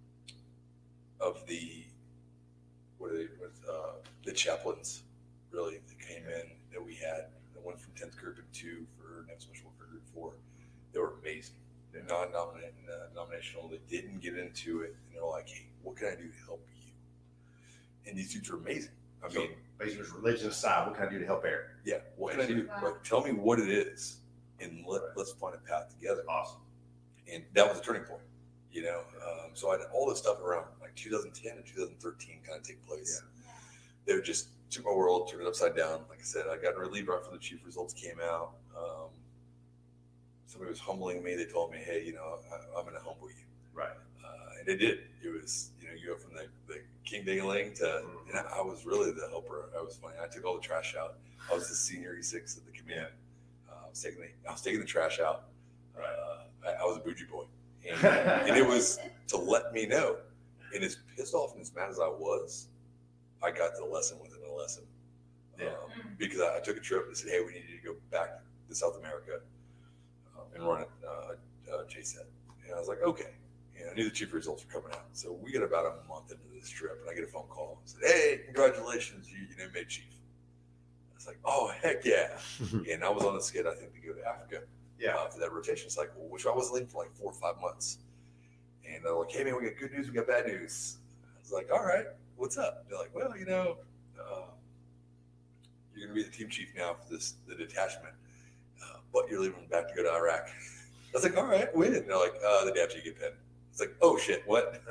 of the what are they? What, uh, the chaplains really that came in that we had. The one from tenth Group and two for Naval Special Warfare Group four. They were amazing. They're non-denominational. They didn't get into it, and they're like, "Hey, what can I do to help you?" And these dudes are amazing. I So, mean, basically, religion aside, what can I do to help Eric? yeah. What can I do? Wow. Like, tell me what it is, and let, Right. let's find a path together. Awesome. And that was a turning point, you know. Um, so I had all this stuff around like two thousand ten and two thousand thirteen kind of take place. They would just took my world, turned it upside down. Like I said, I got relieved right after the chief results came out. Um, somebody was humbling me. They told me, "Hey, you know, I, I'm going to humble you," Right. uh, and they did. It was, you know, you go from the, the king ding-a-ling to, Mhm. and I, I was really the helper. I was funny. I took all the trash out. I was the senior E six at the command. Uh, I was taking the, I was taking the trash out. Uh, I, I was a bougie boy, and, and it was to let me know. And as pissed off and as mad as I was, I got the lesson within a lesson. Yeah. Um, because I, I took a trip and said, "Hey, we need you to go back to South America um, and run it, uh, uh, J SAT." And I was like, "Okay." And I knew the chief results were coming out. So we get about a month into this trip, and I get a phone call and said, "Hey, congratulations, you, you know, made chief." I was like, "Oh, heck yeah." And I was on the skid, I think, to go to Africa Yeah. uh, for that rotation cycle, which I was leaving for like four or five months. And they're like, "Hey, man, we got good news, we got bad news." I was like, "All right, what's up?" They're like, "Well, you know, uh, you're going to be the team chief now for this the detachment, uh, but you're leaving back to go to Iraq." I was like, "All right, when?" And they're like, uh, "The day after you get pinned." It's like, "Oh shit, what?"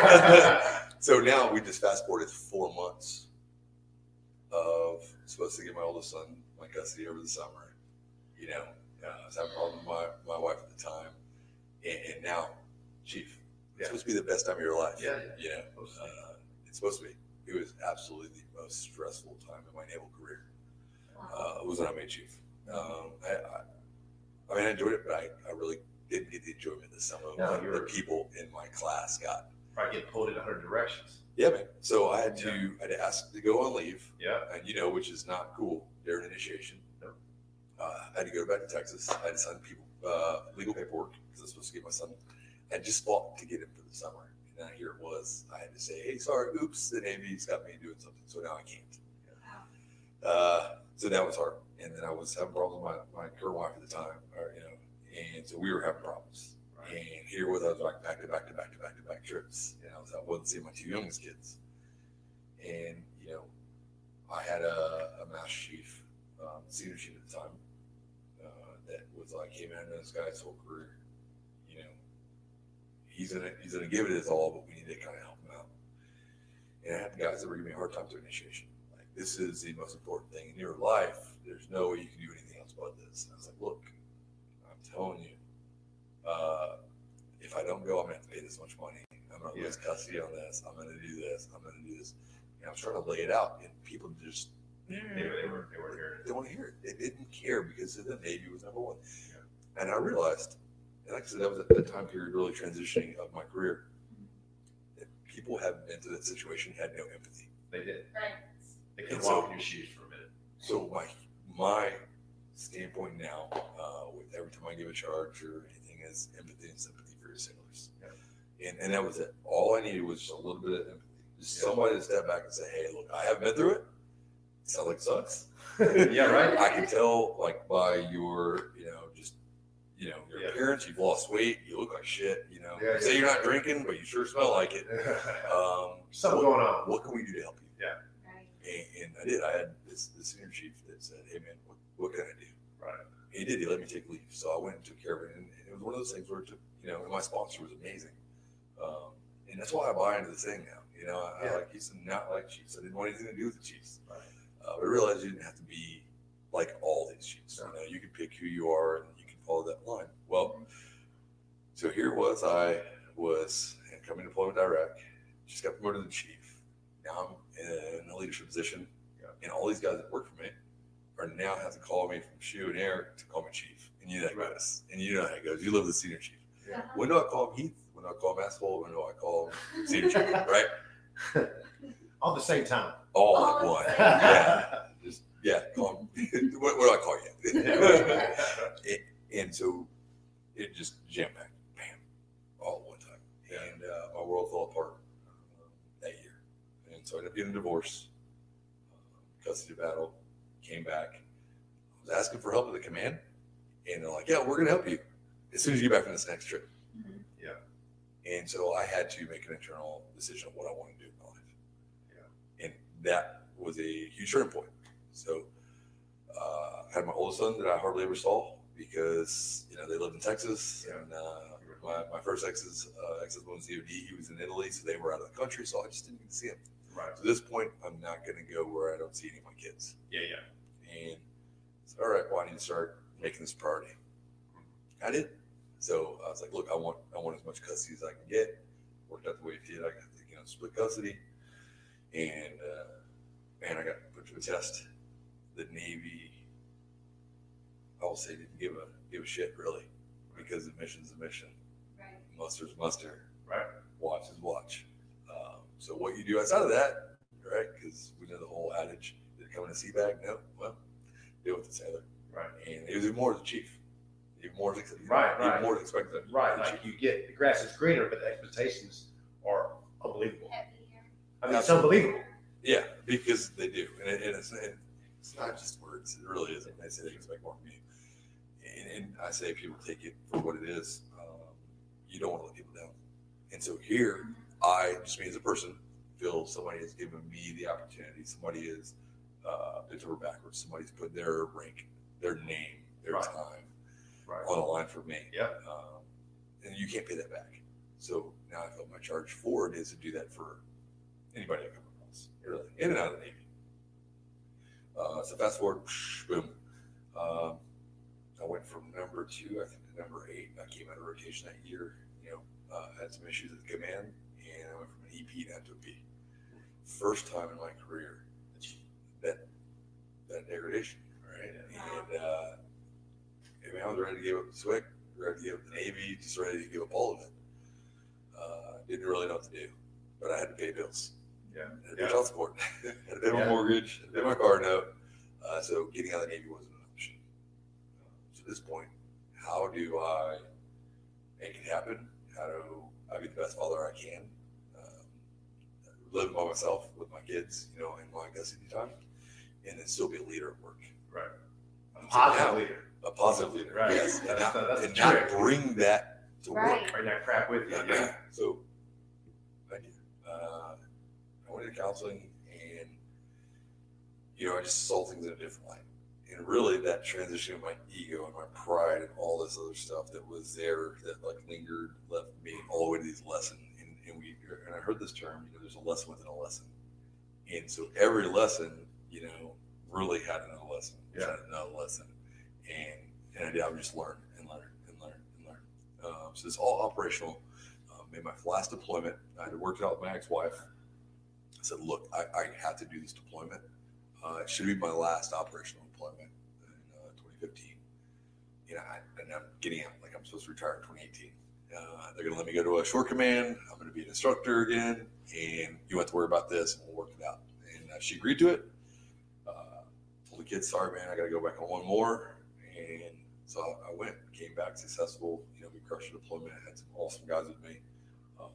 So now we just fast forwarded four months of supposed to get my oldest son my custody over the summer. You know, uh, I was having a problem with my, my wife at the time, and, and now, chief, it's Yeah. supposed to be the best time of your life. Yeah, You know, uh, it's supposed to be. It was absolutely the most stressful time in my naval career. Uh, was when I made chief. Um, I, I, I mean, I enjoyed it, but I, I really didn't get the enjoyment that some of No, the, you're- the people in my class got. Probably get pulled in a hundred directions. Yeah, man. So I had to, Yeah. I had to ask to go on leave, Yeah. and you know, which is not cool during initiation. No. Uh, I had to go back to Texas. I had to sign people uh, legal paperwork because I was supposed to get my son. I just fought to get him for the summer, and now here it was. I had to say, "Hey, sorry, oops, the Navy's got me doing something, so now I can't." Uh, so that was hard, and then I was having problems with my, my current wife at the time, or you know, and so we were having problems. Right. And here was I was like back to back to back to back to back trips, and I was I wasn't seeing my two youngest kids, and you know, I had a, a master chief, um, senior chief at the time, uh, that was like, "Hey man, I know this guy's whole career, you know, he's gonna he's gonna give it his all, but we need to kind of help him out." And I had guys that were giving me a hard time through initiation. Like, this is the most important thing in your life. There's no way you can do anything else but this. And I was like, "Look, I'm telling you, uh, if I don't go, I'm gonna have to pay this much money. I'm gonna to lose custody on this. I'm going to do this. I'm going to do this. And I was trying to lay it out, and people just They, they were they were here. they don't hear it. They didn't care because the Navy was number one. Yeah. And I realized, and like I said, that was at the time period really transitioning of my career. That people have been to that situation had no empathy. They did. Right. They couldn't so, walk in your shoes for a minute. So my my standpoint now, uh, with every time I give a charge or anything, is empathy and sympathy for your sailors. Yeah. And and that was it. All I needed was just a little bit of empathy. Just yeah. somebody to step back and say, "Hey, look, I have been through it. It sounds like it sucks." Yeah, right. I can tell, like, by your, you know, just, you know, your yeah. appearance. You've lost weight. You look like shit. You know, yeah, you say yeah. you're not drinking, but you sure smell like it. Um, Something what, going on. What can we do to help you? Yeah. Right. And, and I did. I had this the senior chief that said, "Hey, man, what, what can I do?" Right. He did. He let me take leave. So I went and took care of it. And, and it was one of those things where it took, you know, and my sponsor was amazing. Um, and that's why I buy into this thing now. You know, I, yeah. I like Chiefs and not like Chiefs. I didn't want anything to do with the Chiefs. Right. Uh, but I realized you didn't have to be like all these Chiefs. No. You know, you can pick who you are and you can follow that line. Well, so here was I was incoming deployment direct, just got promoted to chief. Now I'm in a leadership position, yeah. and all these guys that work for me are now have to call me from Shu and Eric to call me chief. And you know how it goes. And you know how it goes. You live the senior chief. Yeah. When do I call him Heath? When do I call him asshole? When do I call him senior chief? Right? All at the same time. All All at at one. the same time. Yeah. Just yeah. Call him. what, what do I call you? and, and so it just jam packed, bam, all at one time. Yeah. And uh, my world fell apart uh, that year. And so I ended up getting a divorce, uh, custody battle, came back. I was asking for help with the command, and they're like, "Yeah, we're gonna help you as soon as you get back from this next trip." Mhm. Yeah. And so I had to make an internal decision of what I wanted to do in my life. Yeah. And that was a huge turning point. So uh, I had my oldest son that I hardly ever saw because, you know, they lived in Texas. Yeah. And uh, my, my first ex's uh, ex-husband was D O D. He was in Italy, so they were out of the country, so I just didn't get to see him. Right. To this point, I'm not going to go where I don't see any of my kids. Yeah, yeah. And so, all right, well, I need to start making this a priority. I did. So I was like, look, I want I want as much custody as I can get. Worked out the way it did. I got to, you know, split custody. And, uh, man, I got put to a test. The Navy, I will say, didn't give a give a shit, really, because the mission's a mission. Right. Muster's muster. Right. Watch is watch. Um, so what you do outside of that, right, because we know the whole adage, did it come in a sea bag? No. Well, deal with the sailor. Right. And it was even more as a chief. Even more as expected. Right, even right. more as expected. Right. Like you get the grass is greener, but the expectations are unbelievable. Heavier. I mean, it's unbelievable. Yeah, because they do. And, it, and, it's, and it's not just words. It really isn't. They say they expect more from you. And, and I say people take it for what it is. Um, you don't want to let people down. And so here, I, just me as a person, feel somebody has given me the opportunity. Somebody has uh, bent over backwards. Somebody's put their rank, their name, their Right. time Right. on the line for me. Yep. Um, and you can't pay that back. So now I felt my charge forward is to do that for anybody I come across, really, in and out of the Navy. Uh, so fast forward, whoosh, boom. Um, I went from number two, I think, to number eight. I came out of rotation that year. You know, uh, had some issues at the command, and I went from an E P down to a P. First time in my career that that degradation, right? And uh, I mean, I was ready to give up the SWIC, ready to give up the Navy, just ready to give up all of it. Uh, didn't really know what to do, but I had to pay bills. Yeah. Had to pay Yeah. child support. Had to pay my Yeah. mortgage. Had to pay my car note. Uh, so getting out of the Navy wasn't an option. Uh, so at this point, how do I make it happen? How do I be the best father I can? Um, live by myself with my kids, you know, in my custody time, and then still be a leader at work. Right. A So positive now- leader. A positive leader, Right. yes. That's and the- not, that's the and not trick. bring that to Right. work. Bring that crap with you. Yeah. So I did. Uh, I went into counseling, and you know, I just saw things in a different light. And really, that transition of my ego and my pride and all this other stuff that was there that like lingered left me all the way to these lessons. And, and we and I heard this term, you know, there's a lesson within a lesson. And so every lesson, you know, really had another lesson, which Yeah. had another lesson. And and I, did, I would just learn and learn and learn and learn. Um, so it's all operational. Um, made my last deployment. I had worked out with my ex-wife. I said, look, I, I have to do this deployment. Uh, it should be my last operational deployment in uh, twenty fifteen. You know, I, and I'm getting out, like I'm supposed to retire in twenty eighteen. Uh, they're going to let me go to a shore command. I'm going to be an instructor again, and you don't have to worry about this, and we'll work it out. And uh, she agreed to it. Uh, told the kids, sorry, man, I got to go back on one more. And so I went, came back successful. You know, we crushed the deployment. I had some awesome guys with me. Um,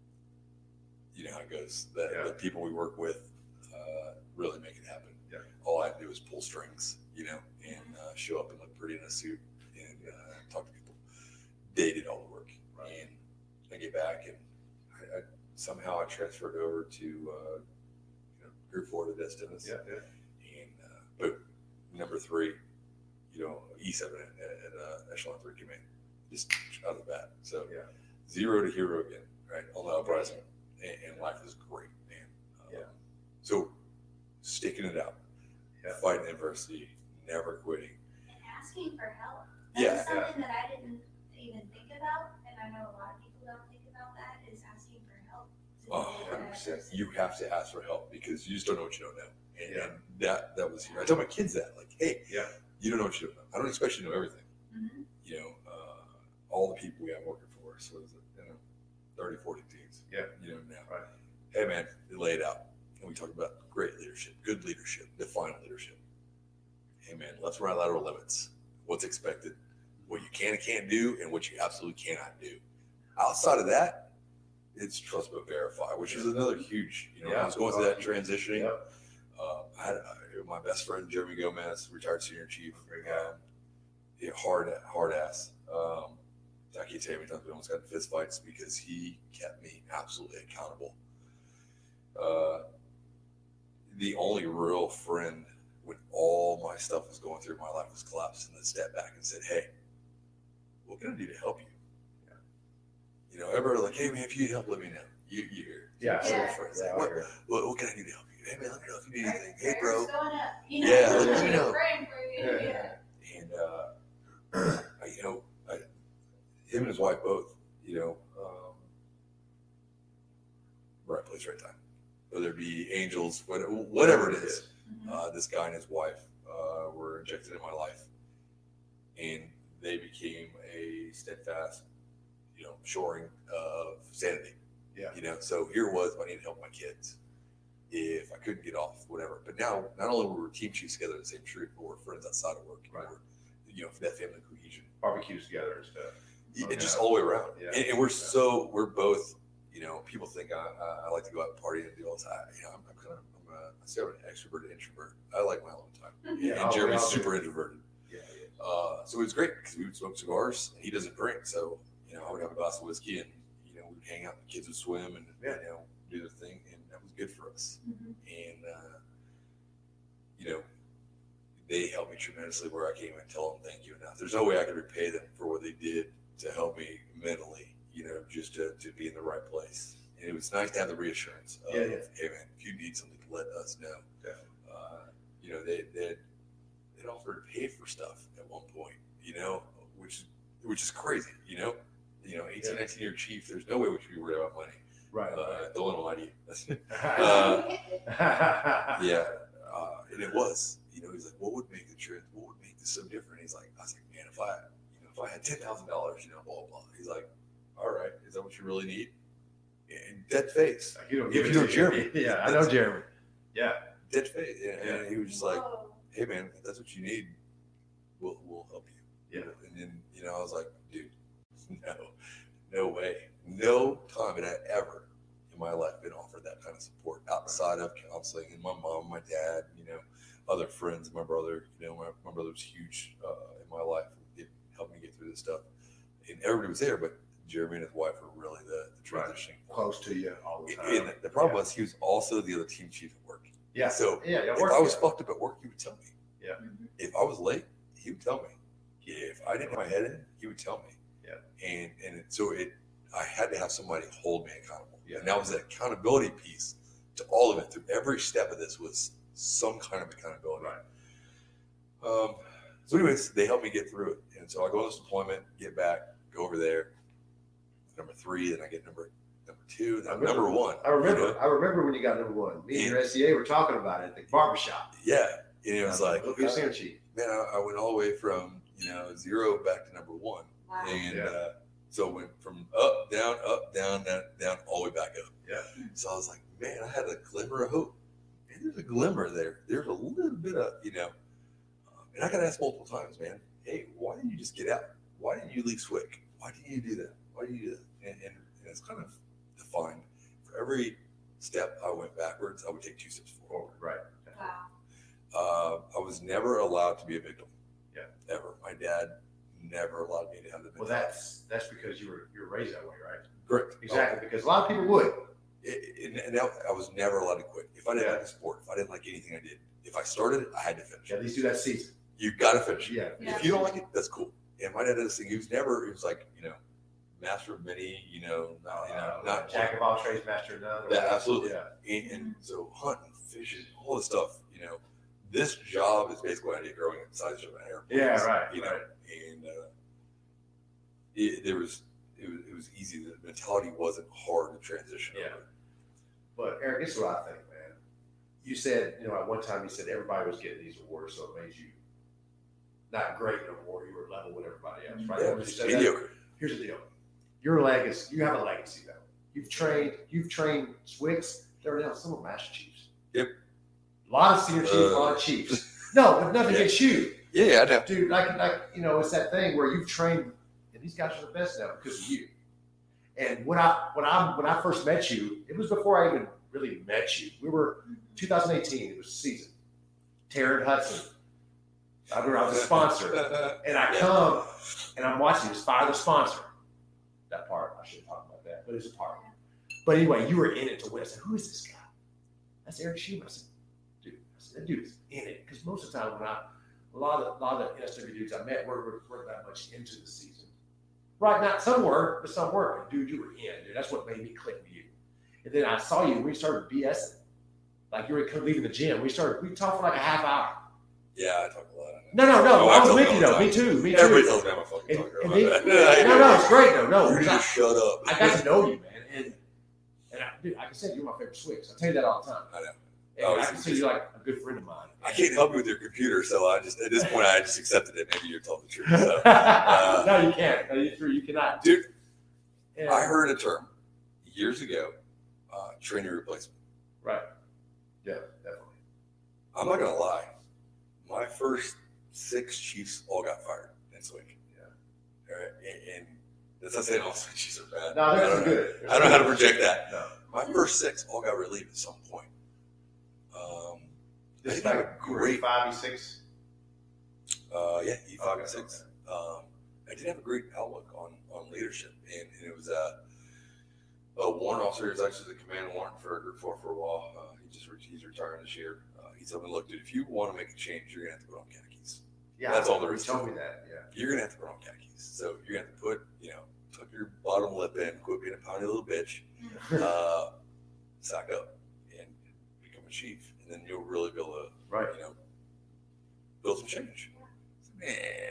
you know how it goes. The, Yeah. the people we work with uh, really make it happen. Yeah. All I do is pull strings, you know, and uh, show up and look pretty in a suit and uh, talk to people. They did all the work. Right. And I get back, and I, I, somehow I transferred over to uh, you know, Group Four to Destinus. Yeah, yeah. And uh, boom, number three, you know, E seven at, at uh, Echelon Three Command, just out of the bat. So Yeah. zero to hero again, right? On the uprising, and, and life is great, man. Um, Yeah. So sticking it out, Yeah. fighting adversity, never quitting. And asking for help. Yeah, That's yeah. something that I didn't even think about, and I know a lot of people don't think about that, is asking for help. to Oh, deal one with hundred percent. adversity. You have to ask for help because you just don't know what you don't know. And, Yeah. and that that was here. I tell my kids that, like, hey, Yeah. you don't know what you don't know. I don't expect you to know everything. Mhm. You know, uh, all the people we have working for us, what is it, you know, thirty, forty teams. Yeah. You know, now. Right. Hey, man, they lay it out. And we talk about great leadership, good leadership, defined leadership. Hey, man, let's run lateral limits. What's expected, what you can and can't do, and what you absolutely cannot do. Outside of that, it's trust but verify, which is another huge, you know, when I was going through that transitioning. Yep. Uh, I had uh, my best friend, Jeremy Gomez, retired senior chief. Great guy. Um, yeah, hard, hard ass. Um, I can't tell you how many times we almost got in fist fights because he kept me absolutely accountable. Uh, the only real friend when all my stuff was going through my life was collapsed, and then stepped back and said, "Hey, what can I do to help you?" Yeah. You know, everybody like, "Hey man, if you need help, let me know." You, you hear? Yeah. So Yeah. friends, Yeah, like, I what, hear. what, what can I do to help you? Hey man, let me know if you need anything. Hey Prayers bro. going up, you know, Yeah, let me know. praying for you. Yeah. Yeah. And uh, I, you know, I, him and his wife both, you know, um, right place, right time. Whether it be angels, whatever, whatever it is. Mhm. Uh, this guy and his wife uh, were injected in my life, and they became a steadfast, you know, shoring of sanity. Yeah. You know, so here was I needed to help my kids. If I couldn't get off, whatever. But now, not only were we team chiefs together in the same troop, but we're friends outside of work. Right. We're, you know, for that family cohesion. Barbecues together and stuff. It, Oh, it just yeah. all the way around. Yeah. And, and we're Yeah. so we're both. You know, people think I, I, I like to go out and party and do all this. I, you know, I'm, I'm kind of I'm a, I say I'm an extrovert and introvert. I like my alone time. Yeah. And Oh, we Jeremy's all do. super introverted. Yeah. Uh, so it was great because we would smoke cigars and he doesn't drink. So, you know, I would have a glass of whiskey and, you know, we'd hang out, the kids would swim and, Yeah. you know, do their thing. And that was good for us. Mhm. And, uh, you know, they helped me tremendously where I came and tell them thank you. Now, there's no way I could repay them for what they did to help me mentally, you know, just to, to be in the right place. And it was nice to have the reassurance of, Yeah, yeah. hey, man, if you need something, let us know. Definitely. Uh, you know, they, they'd, they'd offer to pay for stuff at one point, you know, which, which is crazy, you know? You know, eighteen, Yeah. nineteen year chief, there's no way we should be worried about money. Right. Uh, don't let them lie to you. That's- Uh, yeah. Uh, and it was, you know, he's like, what would make the trip, what would make this so different? He's like, I was like, man, if I, you know, if I had ten thousand dollars, you know, blah, blah, blah. He's like, all right, is that what you really need? And dead face, Like, you don't If give you it know to Jeremy. Yeah, I know Jeremy. Yeah. dead face. And, and he was just like, Whoa. hey man, if that's what you need, we'll, we'll help you. Yeah. And then, you know, I was like, dude, no, no way. No time had I ever in my life been offered that kind of support outside of counseling. And my mom, my dad, you know, other friends, my brother, you know, my, my brother was huge uh, in my life. It helped me get through this stuff. And everybody was there, but Jeremy and his wife were really the, the Right. transitioning point. Close to you all the And- time. And the problem Yeah. was he was also the other team chief at work. Yeah. So yeah, yeah, if work I was together. fucked up at work, he would tell me. Mhm. If I was late, he would tell me. If I didn't have my head in, he would tell me. Yeah. And and it, so it, I had to have somebody hold me accountable. Yeah. And that was the accountability piece to all of it. Through every step of this was some kind of accountability. Right. Um. So, anyways, they helped me get through it. And so I go on this deployment, get back, go over there. number three, then I get number number two, then I I'm remember- number one. I remember. you know? I remember when you got number one. Me and your S E A were talking about it at the barbershop. Yeah, and it was like, look who's here, Chief. man, I, I went all the way from you know zero back to number one, Wow. and Yeah. uh, so went from up, down, up, down, down, down, all the way back up. Yeah. So I was like, man, I had a glimmer of hope. And there's a glimmer there. There's a little bit of you know, um, and I got asked multiple times, man, hey, why didn't you just get out? Why didn't you leave Swick? Why didn't you do that? Why did you do that? And, and, and it's kind of defined. For every step I went backwards, I would take two steps forward. Right. Wow. Uh, I was never allowed to be a victim. Yeah. Ever. My dad never allowed me to have the Well, mentality. that's that's because you were you were raised that way, right? correct. Exactly. Because a lot of people would. Oh, it, it, and I was never allowed to quit. If I didn't Yeah. like a sport, if I didn't like anything I did, if I started it, I had to finish At it. least do that season. You got to finish it. Yeah. Yeah. If you don't like it, that's cool. And my dad did this thing. He was never, he was like, you know, master of many, you know, not, you know, Uh, not jack of all trades, master of none. or Yeah, whatever. absolutely. Yeah. And, and so hunting, fishing, all this stuff, you know, this job is basically what I did growing inside of an airplane. Yeah, right, You know, right. and uh, it, there was it was it was easy. The mentality wasn't hard to transition Yeah. over. But Eric, this is what I think, man. You said, you know, at one time you said everybody was getting these awards, so it made you not great no more. You were level with everybody else, right? Yeah, Remember it you was said that? mediocre. Here's the deal. Your legacy, you have a legacy though. You've trained, you've trained Swicks, they're now some of them Master Chiefs. Yep. A lot of senior chiefs, a lot of chiefs. No, but nothing Yeah. against you. Yeah, I know. Dude, like like you know, it's that thing where you've trained, and these guys are the best now because of you. And when I when I when I first met you, it was before I even really met you. We were two thousand eighteen. It was season. Taryn Hudson. I remember I was a sponsor, and I Yeah. come and I'm watching. Just fire the sponsor. That part I shouldn't talk about that, but it's a part. But anyway, you were in it to win. I said, "Who is this guy?" That's Eric Sheba. I said, "Dude, I said, that dude is in it." Because most of the time when I a lot of a lot of the N S W dudes I met were, were, weren't that much into the season. Right now, some were, but some weren't. Dude, you were in, dude. That's what made me click with you. And then I saw you. We started BSing, like you were leaving the gym. We started. We talked for like a half hour. Yeah, I talk a lot. No, no, no. Oh, I I was talk with all you the though. time. Me too. Me Everybody too. tells me I'm a fucking And, talker. and My then, bad. no, no, it's great though. No, You need to I, shut up. I got to know you, man. And and I, dude, like I said, you're my favorite Swicks. I tell you that all the time. I know. And Oh, I it's consider you like a good friend of mine. I can't help you with your computer, so I just at this point I just accepted it. Maybe you're telling the truth. So, uh, no, you can't. No, you, you cannot. dude, Yeah. I heard a term years ago, uh, trainer replacement. Right. Yeah, definitely. I'm not gonna lie, my first six Chiefs all got fired next week. Yeah. All right, and, and that's not saying all six Chiefs are bad. No, I they're don't know. good. I don't know how to project that. No. My first six all got relieved at some point. Um, This I is think like a a great great- five, six. Uh, yeah, E five and Okay, six. Um, I did have a great outlook on, on leadership, and, and it was uh, a warrant officer who's actually the command warrant for Group Four for a while. Uh, he just re- he's retiring this year. Uh, he told me, "Look, dude, if you want to make a change, you're gonna have to put on khakis. Yeah, That's all there you is to told it. me that. Yeah. You're gonna have to put on khakis. So you're gonna have to put, you know, tuck your bottom lip in, quit being a pouty little bitch, uh, sack up, and become a chief, and then you'll really be able to, Right. you know, build some change." Man.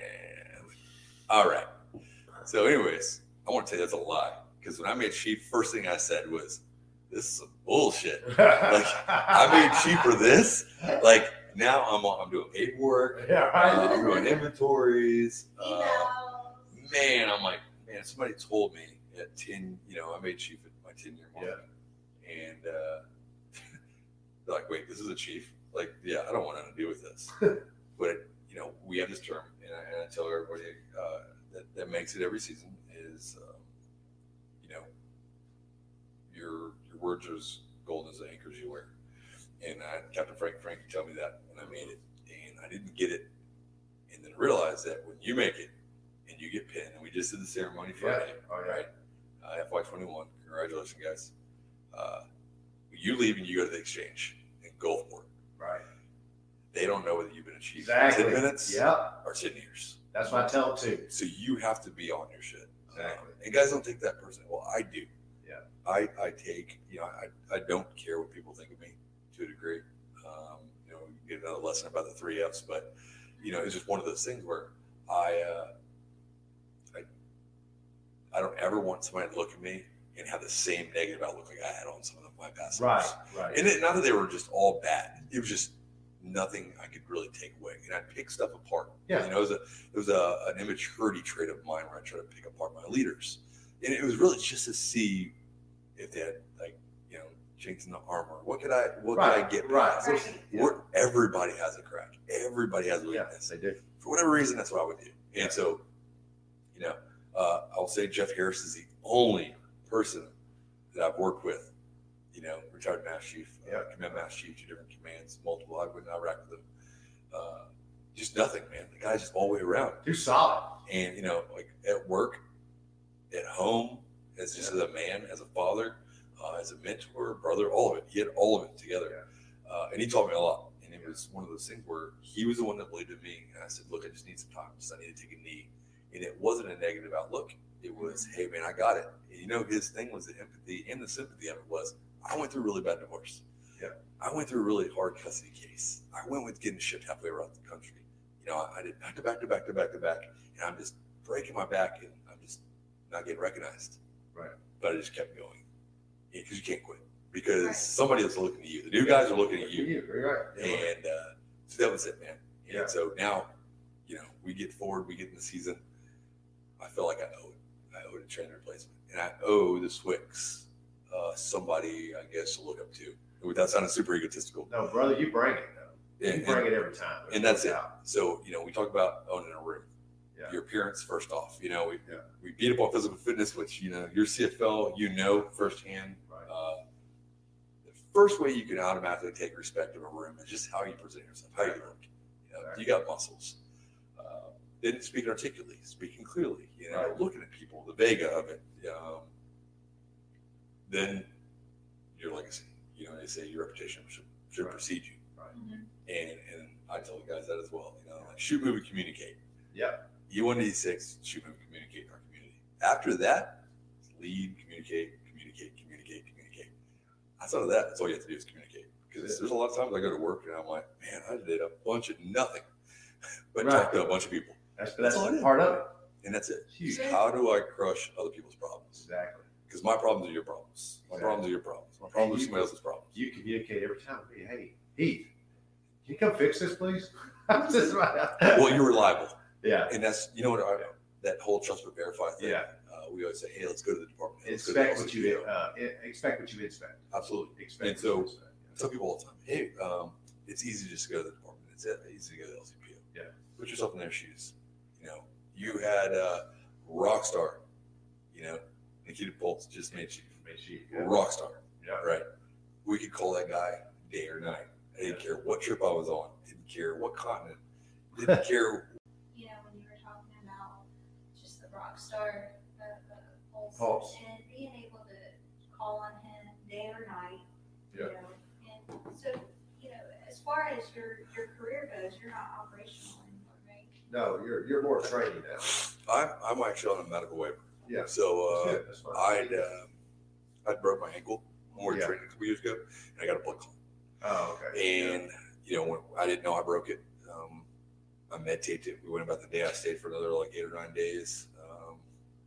All right. So, anyways, I want to tell you that's a lie. Because when I made chief, first thing I said was, "This is some bullshit." Like, I made chief for this. Like, now I'm I'm doing paperwork. Yeah, Uh, right. I'm doing inventories. Uh, Emails. man, I'm like, man, somebody told me at ten, you know, I made chief at my ten year mark. Yeah. And uh, they're like, wait, this is a chief? Like, yeah, I don't want nothing to do with this. But, you know, we have this term, and I, and I tell everybody uh, that, that makes it every season is, um, you know, your your words are as golden as the anchors you wear. And I, Captain Frank Frank tell me that, and I made it. And I didn't get it, and then realized that when you make it, and you get pinned, and we just did the ceremony Friday, Oh, yeah. right? Uh, F Y twenty-one, congratulations, guys. Uh, you leave and you go to the exchange in Gulfport. Right. They don't know whether you've been a chief Exactly. for ten minutes Yep. or ten years. That's what I tell them too. So you have to be on your shit. Exactly. Uh, and guys don't take that personally. Well, I do. Yeah. I, I take, you know, I, I don't care what people think of me to a degree. Um, you know, we get another lesson about the three F's, but, you know, it's just one of those things where I, uh, I, I don't ever want somebody to look at me and have the same negative outlook like I had on some of my past Right, lives. right. And it, not that they were just all bad. It was just nothing I could really take away. And I'd pick stuff apart. Yeah. You know, it was, a, it was a, an immaturity trait of mine where I try to pick apart my leaders. And it was really just to see if they had, like, you know, chinks in the armor. What could I, what Right, could I get right. past? Right. Yeah. Where everybody has a crack. Everybody has a Yeah, weakness. they do. For whatever reason, that's what I would do. And Yeah. so, you know, uh, I'll say Jeff Harris is the only person that I've worked with, you know, retired Mass Chief, uh, Yeah. command Mass Chief, two different commands, multiple. I went in Iraq with him. Uh, just nothing, man. The guy's just all the way around. Too solid. And, you know, like at work, at home, as just Yeah. as a man, as a father, uh, as a mentor, brother, all of it. He had all of it together. Yeah. Uh, and he taught me a lot. And it was one of those things where he was the one that believed in me. And I said, look, I just need some time. Just I need to take a knee. And it wasn't a negative outlook. It was, hey, man, I got it. And, you know, his thing was the empathy and the sympathy of it was, I went through a really bad divorce. Yeah. I went through a really hard custody case. I went with getting shipped halfway around the country. You know, I, I did back to back to back to back to back. And I'm just breaking my back and I'm just not getting recognized. Right. But I just kept going. Because you can't quit. Because Right. somebody else is looking at you. The new guys are looking at you. You're right. You're right. And uh, so that was it, man. And Yeah. so now, you know, we get forward, we get in the season. I feel like I owe it. I owe it a trainer replacement. And I owe the Swicks uh, somebody, I guess, to look up to. Without sounding super egotistical. No, brother, you bring it though. And, You bring and, it every time. There's and that's no it. doubt. So, you know, we talk about owning a room. Yeah. Your appearance, first off. You know, we, Yeah. we beat up on physical fitness, which, you know, your C F L, you know firsthand. Right. Uh, the first way you can automatically take respect of a room is just how you present yourself, how you look. You know, Right. you got muscles. Uh, then speaking articulately, speaking clearly, you know, Right. looking at people, the Vega of it. Um, then your legacy. You know, they say your reputation should, should Right. precede you. Mhm. And and I tell the guys that as well. You know, like shoot, move, and communicate. Yeah. E one eighty-six, shoot, move, and communicate in our community. After that, lead, communicate, communicate, communicate, communicate. Outside of that, that's all you have to do is communicate. Because Yeah. there's a lot of times I go to work and I'm like, man, I did a bunch of nothing, but Right. talked to a bunch of people, That's that's all it is. part of it. and that's it. Huge. How do I crush other people's problems? Exactly. Because my problems are your problems. My Exactly. problems are your problems. My problems are somebody else's problems. You communicate every time. Hey, hey, Heath, can you come fix this, please? I'm just right. Well, you're reliable. Yeah. And that's, you know what, I, that whole trust but verify thing. Yeah. Uh, we always say, hey, let's go to the department. Let's go to Expect the what you L C P O. uh, i- expect what you inspect. Absolutely. Expect And what so- you inspect. I tell people all the time, hey, um, it's easy just to go to the department. It's easy to go to the L C P O. Yeah. Put yourself in their shoes. You know, you had uh, rock star. You know, Nikita Bolts just made chief. Make sure you Rock star. Yeah. Right. We could call that guy day or night. I didn't care what trip I was on. Didn't care what continent. Didn't care. You know, when you were talking about just the rock star uh, uh, pulse, Pulse. and being able to call on him day or night. Yeah. You know, and so, you know, as far as your, your career goes, you're not operational anymore, right? No, you're you're more training now. I'm, I'm actually on a medical waiver. Yeah. So That's uh, good. That's fine. I'd um, I'd broke my ankle when we were Yeah. training a couple years ago, and I got a blood clot. Oh, okay. And you know, when I didn't know I broke it, um, I med taped it. We went about the day. I stayed for another like eight or nine days. Um,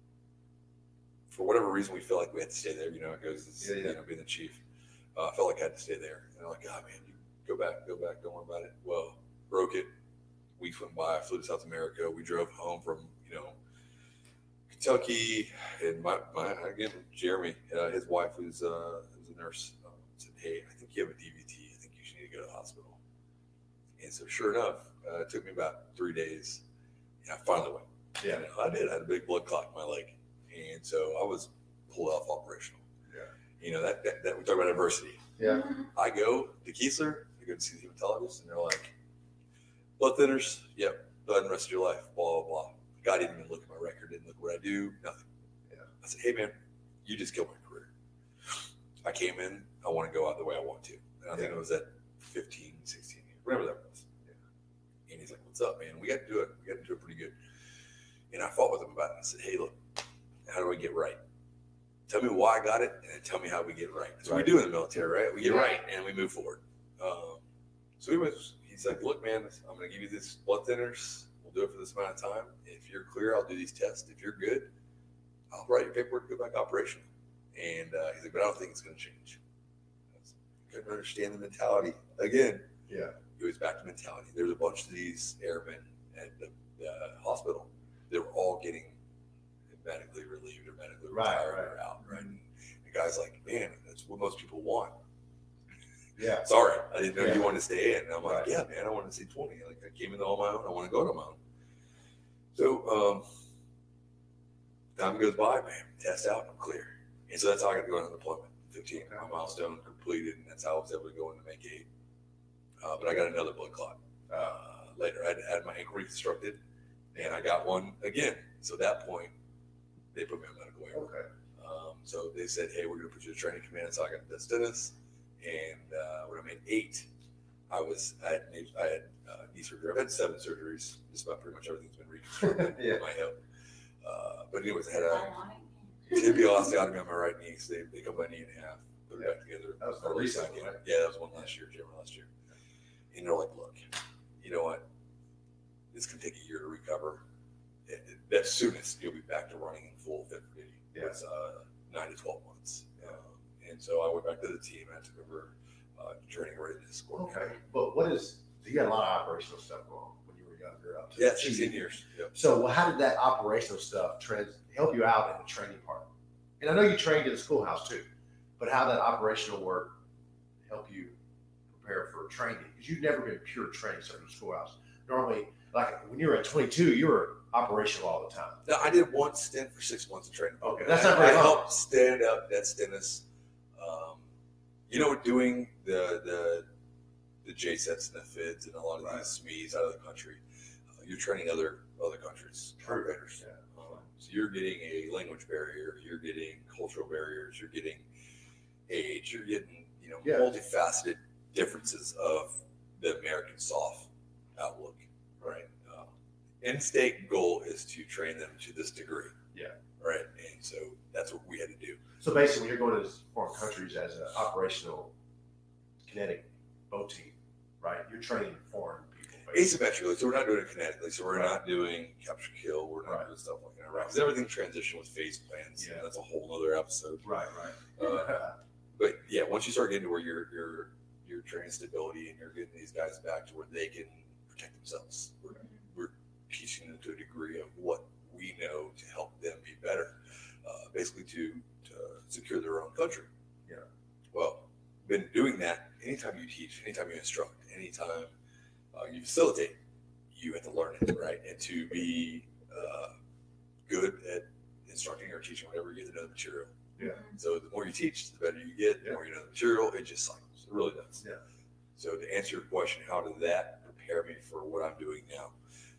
for whatever reason, we felt like we had to stay there. You know, it goes, it's, Yeah, yeah. you know, being the chief. Uh, I felt like I had to stay there. And they're like, oh man, you go back, go back, don't worry about it. Well, broke it. Weeks went by. I flew to South America. We drove home from, you know, Kentucky. And my, my again, Jeremy, uh, his wife, who's, uh, who's a nurse, uh, said, hey, I think you have a D V T. I think you should need to go to the hospital. And so, sure enough, uh, it took me about three days. And I finally went. Yeah. And I did. I had a big blood clot in my leg. And so I was pulled off operational. Yeah. You know, that, that, that we talk about adversity. Yeah. Mhm. I go to Keesler, I go to see the hematologist, and they're like, blood thinners, yep, go ahead and rest of your life, blah, blah, blah. The guy didn't even look at my record, didn't look at what I do, nothing. Yeah. I said, hey, man, you just killed my career. I came in, I want to go out the way I want to. And I think Yeah. it was at fifteen, sixteen, whatever that was. Yeah. And he's like, what's up, man? We got to do it. We got to do it pretty good. And I fought with him about it. I said, hey, look, how do I get right? Tell me why I got it, and then tell me how we get right. That's what Right. we do in the military, right? We get Yeah. right, and we move forward. Um, so he was, he's like, look, man, I'm going to give you this blood thinners. We'll do it for this amount of time. If you're clear, I'll do these tests. If you're good, I'll write your paperwork, go back operational. And uh, he's like, but I don't think it's going to change. I couldn't understand the mentality. Again, Yeah. it was back to mentality. There's a bunch of these airmen at the, the hospital. They were all getting medically relieved or medically Right, retired right. or out, right? And the guy's like, man, that's what most people want. Yeah. Sorry, I didn't know Yeah. you wanted to stay in. And I'm like, Right. yeah, man, I want to see twenty. Like, I came in on my own. I want to go to my own. So, um, time goes by, man. Test out, I'm clear. And so that's how I got to go on deployment. fifteen, Okay. my milestone completed, and that's how I was able to go into Make eight. Uh, but I got another blood clot uh, later. I had, had my ankle reconstructed, and I got one again. So at that point, they put me on medical waiver. Okay. Um, so they said, hey, we're going to put you in training command. So I got the dentist. And uh, when I made eight, I was I had, I had uh, knee surgery. I've had seven surgeries. Just about pretty much everything's been reconstructed Yeah. in my hip. Uh, but anyways, I had a tibial osteotomy on my right knee. So they, they cut my knee in half, put it Yeah. back together. That was Or the recent, recent one, right? Yeah, that was one last year, January last year. And they're like, look, you know what? This can take a year to recover. At at soonest, you'll be back to running in full fit for duty. Yeah. It's uh, nine to twelve months. Um, and so I went back to the team. I took over uh, training readiness. Okay. But what is, you got a lot of operational stuff going on when you were younger up to Yeah, sixteen years. Yep. So well, how did that operational stuff trans help you out in the training part? And I know you trained in the schoolhouse too, but how that operational work help you prepare for training? Because you've never been pure training stuff in the schoolhouse. Normally, like when you were at twenty-two, you were operational all the time. Now, I did one stint for six months of training. Okay, that's I, not very I long. helped stand up that Stennis. Um, you know, doing the the the J sets and the F I Ds and a lot of Right. these S M Es out of the country, uh, you're training other other countries, True. operators. Yeah. Um, so you're getting a language barrier, you're getting cultural barriers, you're getting age, you're getting you know Yeah. multifaceted differences of the American soft outlook, right? Uh, end state goal is to train them to this degree. Yeah. Right. And so that's what we had to do. So basically, when you're going to these foreign countries as an operational kinetic boat team, right? You're training foreign people. basically. Asymmetrically, so we're not doing it kinetically. So we're Right. not doing capture kill. We're not Right. doing stuff like in Iraq. Because everything transition with phase plans. Yeah. And that's a whole other episode. Right, right. Uh, But yeah, once you start getting to where you're you're you're training stability and you're getting these guys back to where they can protect themselves, we're, we're teaching them to a degree of what we know to help them be better, uh, basically to to secure their own country. Yeah. Well, been doing that. Anytime you teach, anytime you instruct, anytime uh, you facilitate, you have to learn it, right? And to be uh, good at instructing or teaching, whatever, you get to know the material. Yeah. So the more you teach, the better you get. The Yeah. more you know the material, it just cycles. It really does. Yeah. So to answer your question, how did that prepare me for what I'm doing now?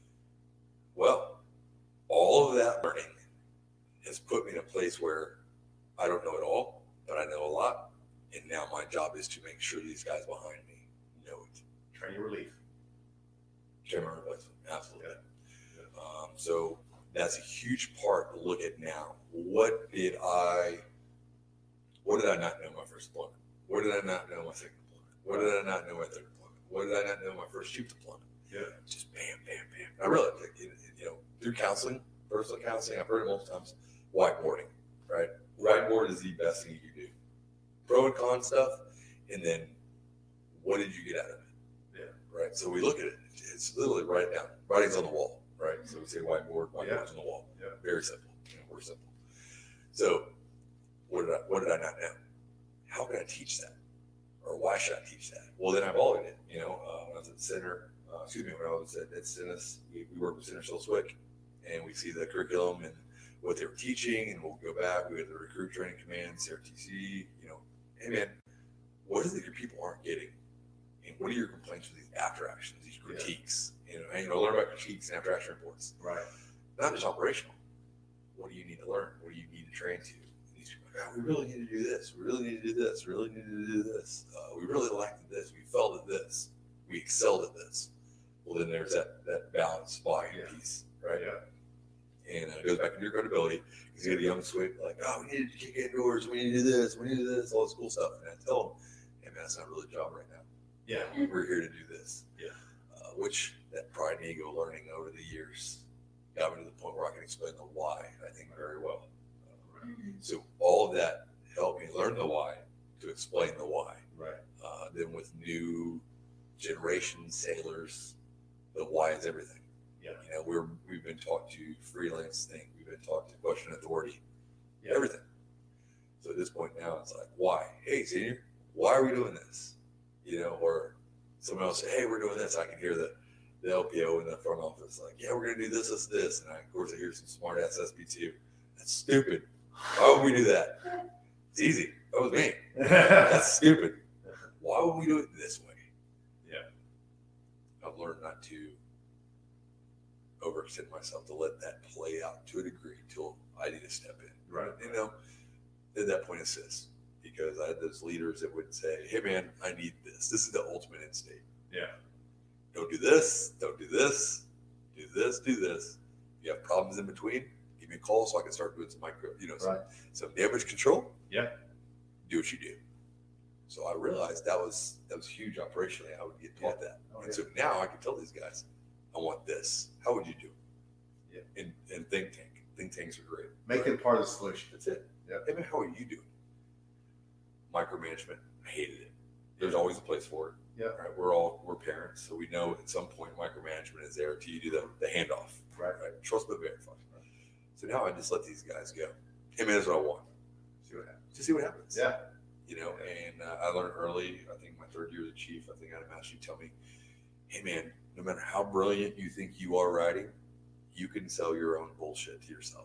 Well, all of that learning has put me in a place where I don't know it all, but I know a lot. And now my job is to make sure these guys behind me know it. Training relief. Chairman replacement, absolutely. Yeah. Um, so that's a huge part to look at now. What did I, what did I not know my first deployment? What did I not know my second deployment? What did I not know my third deployment? What did I not know my first chief deployment? Yeah. Just bam, bam, bam. I really, like, it- it- you know, through counseling, personal counseling, I've heard it multiple times, whiteboarding, right? Whiteboard is the best thing you can do. Pro and con stuff, and then what did you get out of it? Yeah. Right. So we look at it. It's literally write it down. Writing's on the wall, right? So we say whiteboard, whiteboard's Yeah. on the wall. Yeah. Very simple. You know, we're simple. So what did I what did I not know? How can I teach that? Or why should I teach that? Well, then I followed it. You know, uh, when I was at the center, uh, excuse me, when I was at, at Stennis, we, we worked with Center Silswick, and we see the curriculum and what they were teaching, and we'll go back. We had the recruit training command, C R T C. You know, hey man, what is it your people aren't getting? And what are your complaints with these after actions, these critiques? You know, and you know, learn about critiques and after action reports. Right. Not just operational. What do you need to learn? What do you need to train to? And these people are like, oh, we really need to do this. We really need to do this. We really need to do this. Uh, we really lacked this. We felt at this. We excelled at this. Well, then there's that that balance buy-in Yeah. piece, right? Yeah. And uh, it goes back to your credibility because you get a young swig like, oh, we need to kick indoors. We need to do this. We need to do this. All this cool stuff. And I tell them, hey, man, that's not really a job right now. Yeah. We're here to do this. Yeah. Uh, which that pride and ego learning over the years got me to the point where I can explain the why, I think, very well. Mhm. So all of that helped me learn the why to explain the why. Right. Uh, then with new generation sailors, the why is everything. Yeah. You know, we're we've been taught to freelance think, we've been taught to question authority, Yeah. everything. So at this point now, it's like, why? Hey, senior, why are we doing this? You know, or someone else say, hey, we're doing this. I can hear the, the L P O in the front office, like, yeah, we're going to do this, this, this. And I, of course, I hear some smart ass S B two. That's stupid. Why would we do that? It's easy. That was me. That's stupid. Why would we do it this way? Yeah. I've learned not to overextend myself, to let that play out to a degree until I need to step in. Right. You know, at that point, assist. Because I had those leaders that would say, hey, man, I need this. This is the ultimate end state. Yeah. Don't do this. Don't do this. Do this. Do this. If you have problems in between, give me a call so I can start doing some micro, you know, some, Right. some damage control. Yeah. Do what you do. So I realized that was that was huge operationally. I would get taught that. Oh, and yeah. so now I can tell these guys, I want this. How would you do it? Yeah. And, and think tank. Think tanks are great. Make them part of the solution. That's it. Yeah. Hey, man, how are you doing? Micromanagement. I hated it. There's always a place for it. Yeah. Right. We're all we're parents, so we know at some point micromanagement is there till you do the, the handoff. Right. Right. Trust but verify. So now I just let these guys go. Hey man, that's what I want. See what happens. Just see what happens. Yeah. You know, and uh, I learned early. I think my third year as a chief, I think I had a master tell me, "Hey man, no matter how brilliant you think you are writing, you can sell your own bullshit to yourself.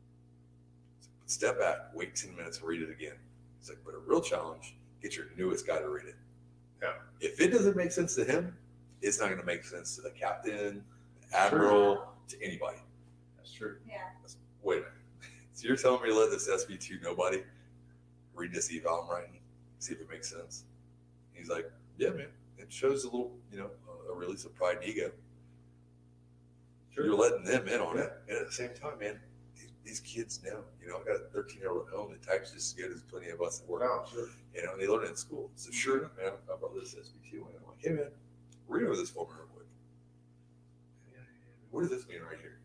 So step back, wait ten minutes, and read it again." It's like, but a real challenge, get your newest guy to read it. Yeah. If it doesn't make sense to him, it's not going to make sense to the captain, the admiral, to anybody. That's true. Yeah. Wait a minute. So you're telling me to let this S B two nobody read this eval I'm writing, see if it makes sense? He's like, yeah, man. It shows a little, you know, a release of pride and ego. Sure. You're letting them in on Yeah. it. And at the same time, man, these, these kids know. You know, I got a thirteen-year-old at home that types just as good as plenty of us at work. No, sure. You know, and they learn it in school. So sure enough, man, I brought this S B two and I'm like, hey, man, read over this for me real quick. What does this mean right here?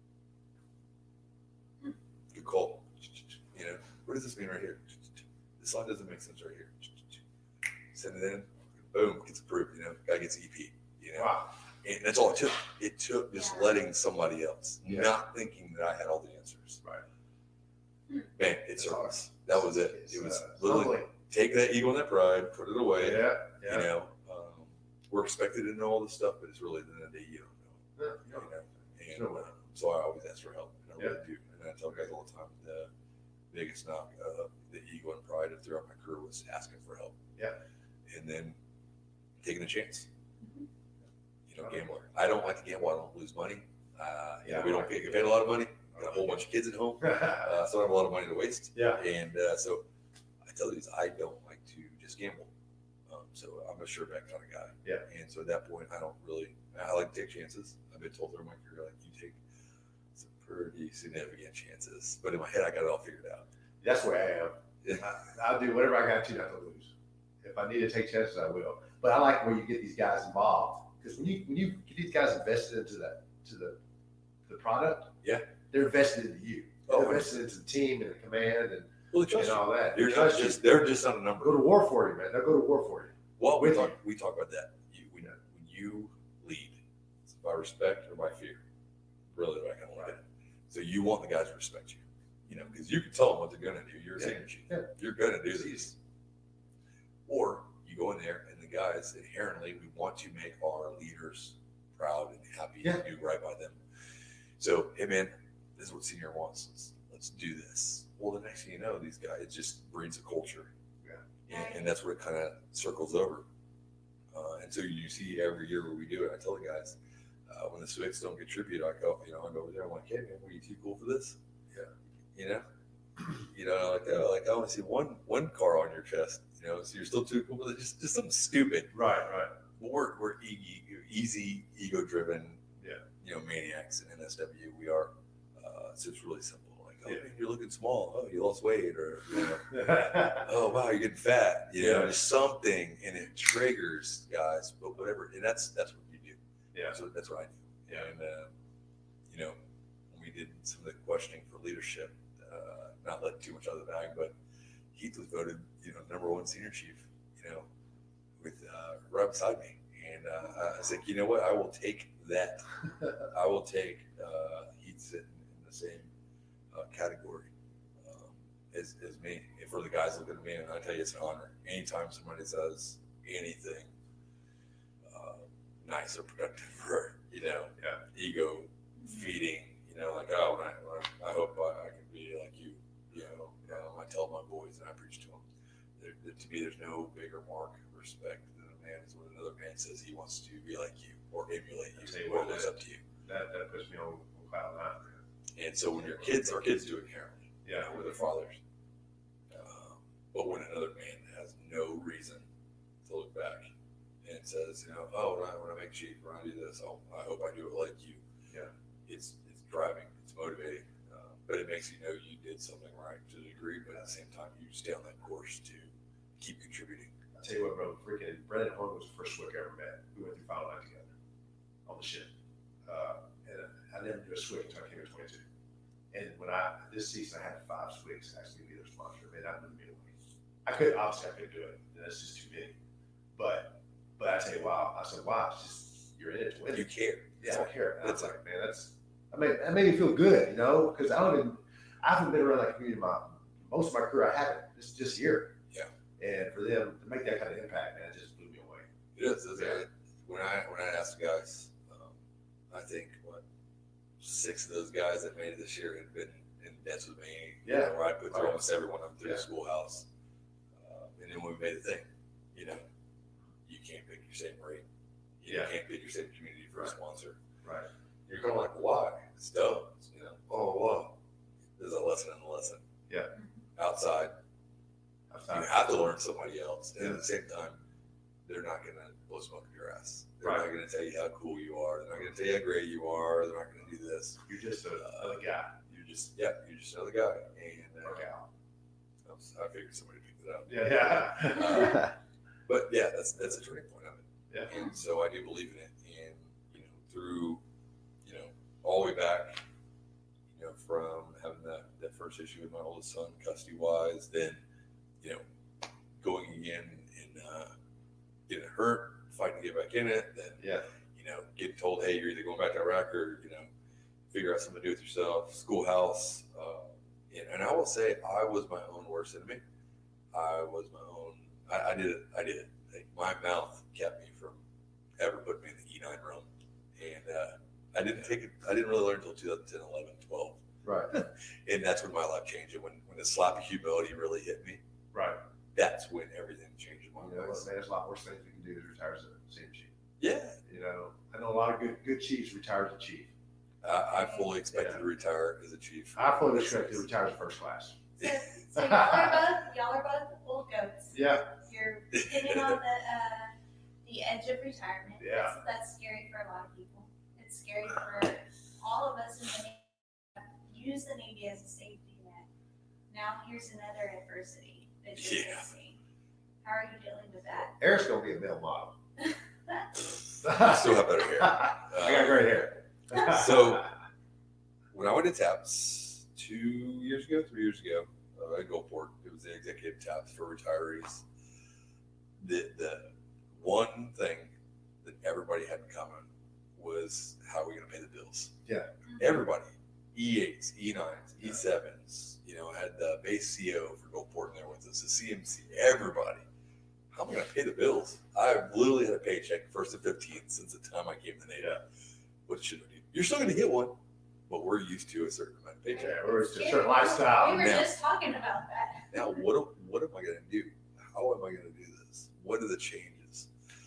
Good call. You know, what does this mean right here? This line doesn't make sense right here. Send it in. Boom, gets approved. You know, guy gets E P. You know, Wow. and that's all it took. It took just Yeah. letting somebody else, Yeah. not thinking that I had all the answers. Right. Man, it's service. That was it. It's, It was uh, literally humbling. take that ego and that pride, put it away. Yeah. Yeah. You know, um, we're expected to know all this stuff, but it's really the end of the day you don't know. Yeah. You know, and Sure. uh, so I always ask for help. And I really Yeah. do. And I tell guys all the time the biggest knock of the ego and pride throughout my career was asking for help. Yeah. And then taking a chance. Mhm. You know, gambler. I don't like to gamble. I don't lose money. Uh, you Yeah, know, we I don't like get to paid a lot of money. Got a whole bunch of kids at home, uh, so I have a lot of money to waste. yeah. And uh, so I tell these, I don't like to just gamble. Um, so I'm a sure bet kind of guy. Yeah. And so at that point, I don't really, I like to take chances. I've been told through my career, like, you take some pretty significant chances. But in my head, I got it all figured out. That's where I am. I, I'll do whatever I got to not to lose. If I need to take chances, I will. But I like where you get these guys involved, because when you when you get these guys invested into that to the the product, Yeah. they're invested into you. They're Oh, invested into the team and the command and, Well, they and trust you. all that. They're They not trust you. just, they're just not a number. Go to war for you, man. They'll go to war for you. Well, we with talk, you. we talk about that. You, when, when you lead, it's by respect or by fear. Really, what I kind of look at it. So you want the guys to respect you, you know, because you can tell them what they're going to do. You're a Yeah. senior chief. Yeah. You're going to do this. Or you go in there and the guys inherently, we want to make our leaders proud and happy Yeah. and do right by them. So, hey man, this is what senior wants. Let's let's do this. Well, the next thing you know, these guys, it just breeds a culture. Yeah. And, and that's where it kind of circles over. Uh, and so you see every year where we do it, I tell the guys, uh, when the Swicks don't get tribute, I go, you know, I go over there, I'm like, hey man, were you too cool for this? Yeah. You know? You know, like, uh, like I only see one one car on your chest, you know, so you're still too cool for it. Just, just something stupid. Right, right. Well, we're, we're e- easy, ego driven, Yeah. you know, maniacs in N S W. We are. Uh, so it's really simple. Like, oh, Yeah. man, you're looking small. Oh, you lost weight, or, you know, oh wow, you're getting fat. You know, Yeah. there's something, and it triggers guys. But whatever, and that's that's what you do. Yeah. That's what, that's what I do. Yeah. And uh, you know, when we did some of the questioning for leadership, uh, not let too much out of the bag, but Heath was voted, you know, number one senior chief, you know, with uh, right beside me. And uh, I was like, you know what? I will take that. I will take uh, Heath sitting in the same uh, category um, as, as me. And for the guys looking at me, and I tell you, it's an honor. Anytime somebody says anything uh, nice or productive or, you know, Yeah. ego feeding, you know, like, oh, when I, when I, I hope I, I can be like you, you know. Um, I tell my boys and I preach to them. There, there, to me, there's no bigger mark of respect than a man is when another man says he wants to be like you or emulate you, I'll tell you or what, looks that- up to you. That that puts me on cloud nine, man. And so when your kids, our kids do it inherently, you Yeah. know, with their fathers. Um, but when another man has no reason to look back and says, you know, oh, when I, when I make chief, when I do this, oh, I hope I do it like you. Yeah. It's it's driving, it's motivating, uh, but it makes you know you did something right to a degree. But at the same time, you stay on that course to keep contributing. I tell you what, bro, freaking Brendan Horn was the first Swick I ever met. We went through final night together on the ship. Uh, and I never did a Swick until I came to twenty-two. And when I, this season, I had five Swicks actually be their sponsor. It made that move me away. I could, obviously, I couldn't do it. That's just too big. But, but I tell you, wow. I said, wow, it's just, you're in it to win. You care. Yeah, I care. And I was That's like, man, that's, I mean, that made me feel good, you know, because I don't even, I haven't been around that community my, most of my career. I haven't. This is just here. Yeah. And for them to make that kind of impact, man, it just blew me away. It is. It's, Yeah. When I when I asked the guys, um, I think what six of those guys that made it this year had been in debts with me. Yeah. You know, where I put through Right. almost everyone up through Yeah. the schoolhouse. Uh, and then when we made the thing, you know, you can't pick your same rate. You Yeah. can't pick your same community for Right. a sponsor. Right. You're kind of like, why? It's dumb. It's, you know, oh, wow. There's a lesson in the lesson. Yeah. Outside, Outside. you have to learn somebody else. And Yeah. at the same time, they're not going to blow smoke up your ass. They're Right. not going to tell you how cool you are. They're not going to tell you how great you are. They're not going to do this. You're just a, another guy. You're just, yeah, you're just another guy. And uh, Work out. I, was, I figured somebody picked it up. Yeah, yeah. But yeah, that's that's a turning point of it. Yeah. And so I do believe in it. And, you know, through, you know, all the way back, you know, from having that, that first issue with my oldest son, custody wise, then, you know, going again and uh, getting hurt, fighting to get back in it, then, Yeah. you know, getting told, hey, you're either going back to Iraq or, you know, figure out something to do with yourself, schoolhouse. Uh, and, and I will say I was my own worst enemy. I was my own, I, I did it, I did it. Like, my mouth kept me from ever putting me in the E nine room. And uh, I didn't take it, I didn't really learn until two thousand ten, eleven, twelve. Right. And that's when my life changed. And when, when the slap of humility really hit me, Right. that's when everything changed in my You know life. what, man, there's a lot worse things we can do to retire as a senior chief. Yeah, You know, I know a lot of good good chiefs retire as a chief. I, I fully expected Yeah. to retire as a chief. I fully expect to retire as first class. So, so y'all are both y'all are both old goats. Yeah. You're getting on the uh, the edge of retirement. Yeah. That's, that's scary for a lot of people. It's scary for all of us in the Navy. Use the Navy as a safety net. Now here's another adversity that you're Yeah. facing. How are you dealing with that? Eric's gonna be a male model. I still have better hair. I got great hair. So- When I went to TAPS two years ago, three years ago, uh, at Gulfport, it was the executive TAPS for retirees. The the one thing that everybody had in common was how are we going to pay the bills? Yeah. Everybody, E eights, E nines, E sevens, you know, had the base C O for Gulfport in there with us, the C M C, everybody. How am I going to pay the bills? I've literally had a paycheck first and fifteenth since the time I came to Navy. Yeah. What should I do? You're still going to get one, but we're used to a certain amount of paycheck. Yeah, we're just a certain lifestyle. We were now. just talking about that. Now, what am- what am I going to do? How am I going to do this? What are the changes?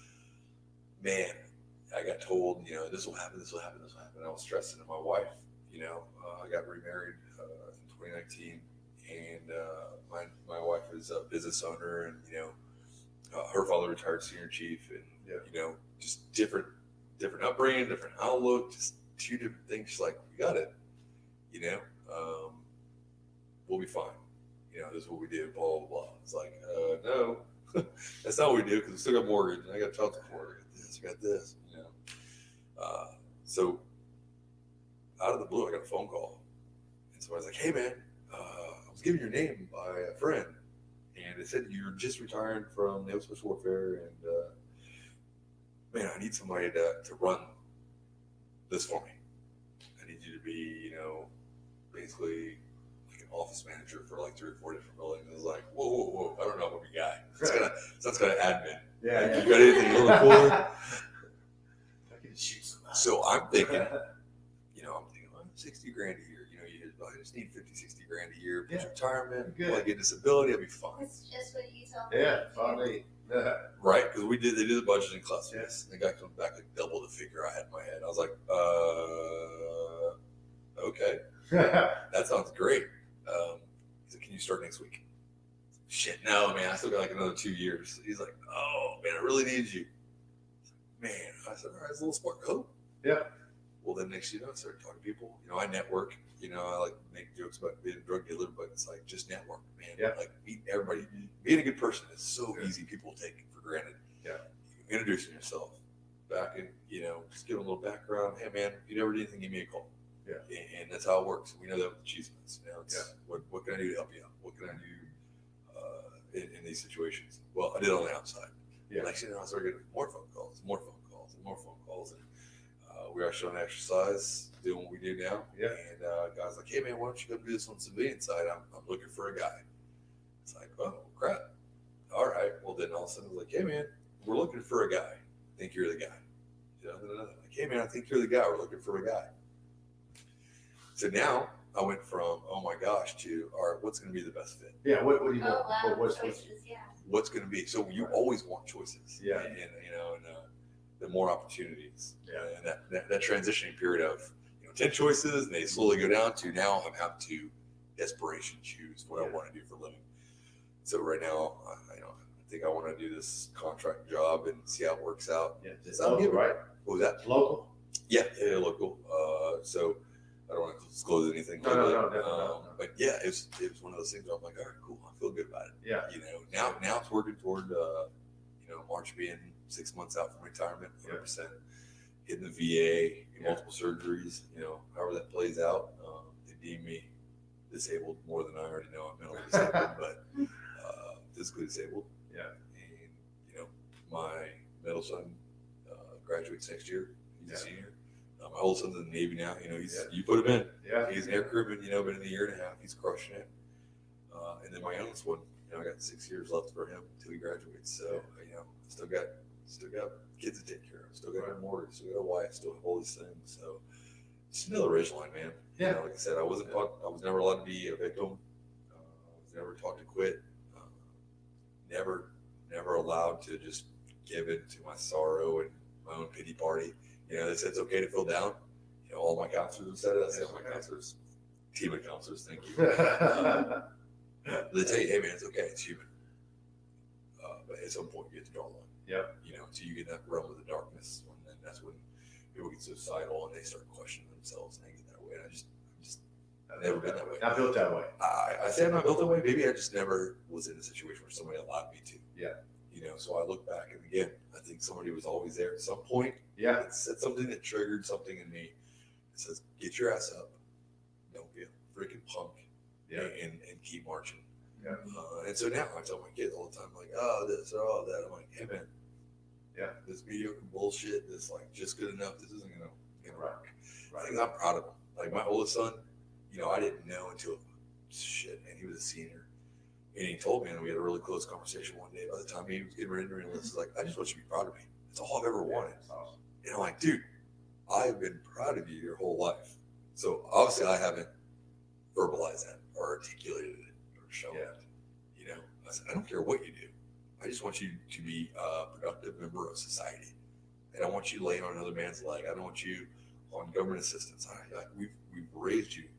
Man, I got told, you know, this will happen, this will happen, this will happen. I was stressing to my wife. You know, uh, I got remarried uh, in twenty nineteen, and uh, my my wife is a business owner, and you know, uh, her father retired senior chief, and Yeah. you know, just different different upbringing, different outlook, just two different things. She's like, we got it. You know, um, we'll be fine. You know, this is what we do, blah, blah, blah. It's like, uh, no, that's not what we do because we still got mortgage and I got child support. I got this, I got this, you know. Uh, so out of the blue, I got a phone call. And somebody's like, hey, man, uh, I was given your name by a friend, and it said you're just retired from Naval Special Warfare, and uh, man, I need somebody to, to run this for me. I need you to be, you know, basically like an office manager for like three or four different buildings. I was like, whoa, whoa, whoa, I don't know, I'm a guy. That's kind of that's kind of admin. Yeah, like, yeah. You got anything a little cooler? I can shoot somebody. So I'm thinking, you know, I'm thinking, well, sixty grand a year. You know, you just, I just need fifty, sixty grand a year. Yeah. Retirement, Good. well, I get disability, I'll be fine. That's just what you told me. Yeah, finally. Yeah. Right, because we did. They did the budgeting class. Yes, and the guy comes back like double the figure I had in my head. I was like, uh, okay, that sounds great. Um, he said, can you start next week? Shit, no, man. I still got like another two years. He's like, oh man, I really need you. Man, I said, all right, it's a little spark of hope. Yeah. Well, then next, you know, I started talking to people. You know, I network. You know, I like make jokes about being a drug dealer, but it's like just network, man. Yeah. Like meet everybody. Being a good person is so Yeah. easy. People take for granted. Yeah. Introducing yourself, back in, you know, just give them a little background. Hey, man, if you never did anything, give me a call. Yeah. And, and that's how it works. We know that with the achievements. You know, it's Yeah. what what can I do to help you out? What can I do uh, in, in these situations? Well, I did it on the outside. Yeah. Next thing you know, I started getting more phone calls, more phone calls, and more phone calls, and uh, we are showing exercise, doing what we do now. Yeah. And uh, guys like, hey man, why don't you go do this on the civilian side? I'm, I'm looking for a guy. It's like, oh crap. All right. Well, then all of a sudden, I was like, hey man, we're looking for a guy. I think you're the guy. You know, like, hey man, I think you're the guy. We're looking for a guy. So now I went from, oh my gosh, to, all right, what's going to be the best fit? Yeah, what, what do you Oh, want? wow. What, what's, what's, Choices, yeah. What's going to be? So you always want choices. Yeah. And, and you know, and uh, the more opportunities. Yeah. And that, that, that transitioning period of, you know, ten choices, and they slowly go down to now I'm having to desperation choose what Yeah. I want to do for a living. So right now, I, you know, I think I want to do this contract job and see how it works out. yeah, it's I'm local, giving- right? What was that? It's local. Yeah, yeah, local. Uh, so I don't want to disclose anything. No, no, really. no, definitely um, not, no. But yeah, it was, it was one of those things where I'm like, all right, cool. I feel good about it. Yeah. You know, now now it's working toward, uh, you know, March being six months out from retirement, one hundred percent hitting the V A, Yeah. multiple surgeries. You know, however that plays out, um, they deem me disabled more than I already know. I'm mentally disabled, but uh, physically disabled. Yeah. And you know, my middle son uh, graduates next year. He's Yeah. a senior. Uh, my oldest son's in the Navy now. You know, he's Yeah. you put him in. Yeah. He's an air crewman. You know, been in a year and a half. He's crushing it. Uh, and then my youngest one, you know, I got six years left for him until he graduates. So you know, still got still got kids to take care of. Still got a mortgage. Still got a wife. Still have all these things. So it's another ridgeline, man. Yeah. You know, like I said, I wasn't taught. I was never allowed to be a victim. Uh, I was never taught to quit. Uh, never, never allowed to just give in to my sorrow and my own pity party. You know, they said it's okay to feel down. You know, all my counselors have said it. I said, all my counselors, team of counselors, thank you. Uh, they tell you, hey man, it's okay, it's human. Uh, but at some point, you have to draw a line. Yep. You know, until you get in that realm of the darkness, and then that's when people get suicidal and they start questioning themselves and they get that way. And I just, I just, I've never been that way. Not built that way. I, I say I'm not built that way. Maybe I just never was in a situation where somebody allowed me to. Yeah. You know, so I look back and again, I think somebody was always there at some point. Yeah. It said something that triggered something in me. It says, get your ass up. Don't be a freaking punk. Yeah. And, and keep marching. Yeah. Uh, and so now I tell my kids all the time, like, oh, this or all that. I'm like, hey, man. Yeah. This mediocre bullshit, this like just good enough, this isn't going to work. Right. Things I'm proud of him. Like my oldest son, you know, I didn't know until shit, and he was a senior. And he told me, and we had a really close conversation one day. By the time he was getting ready to enlist, he's like, I just want you to be proud of me. That's all I've ever wanted. That's awesome. And I'm like, dude, I've been proud of you your whole life. So obviously I haven't verbalized that or articulated it or shown Yeah. it. You know, I said, I don't care what you do. I just want you to be a productive member of society. And I want you laying on another man's leg. I don't want you on government assistance. I, like we've, we've raised you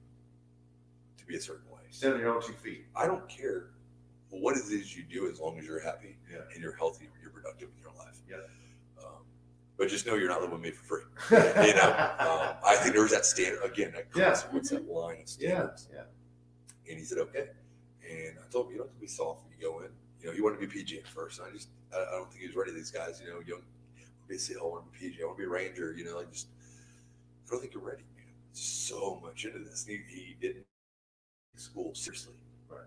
to be a certain way. Stand on your own two feet. I don't care what it is you do as long as you're happy Yeah. and you're healthy and you're productive in your life. Yeah. Um, but just know you're not living with me for free. You know, um, I think there's that standard again. That Yeah. what's that line of Yeah. standards? Yeah. And he said, okay. And I told him, you don't have to be soft when you go in. You know, he wanted to be P G at first. And I just, I, I don't think he was ready. These guys, you know, young, be a SEAL, I want to be P G, I want to be a Ranger. You know, like just, I don't think you're ready, man. So much into this. And he, he didn't take school seriously. Right.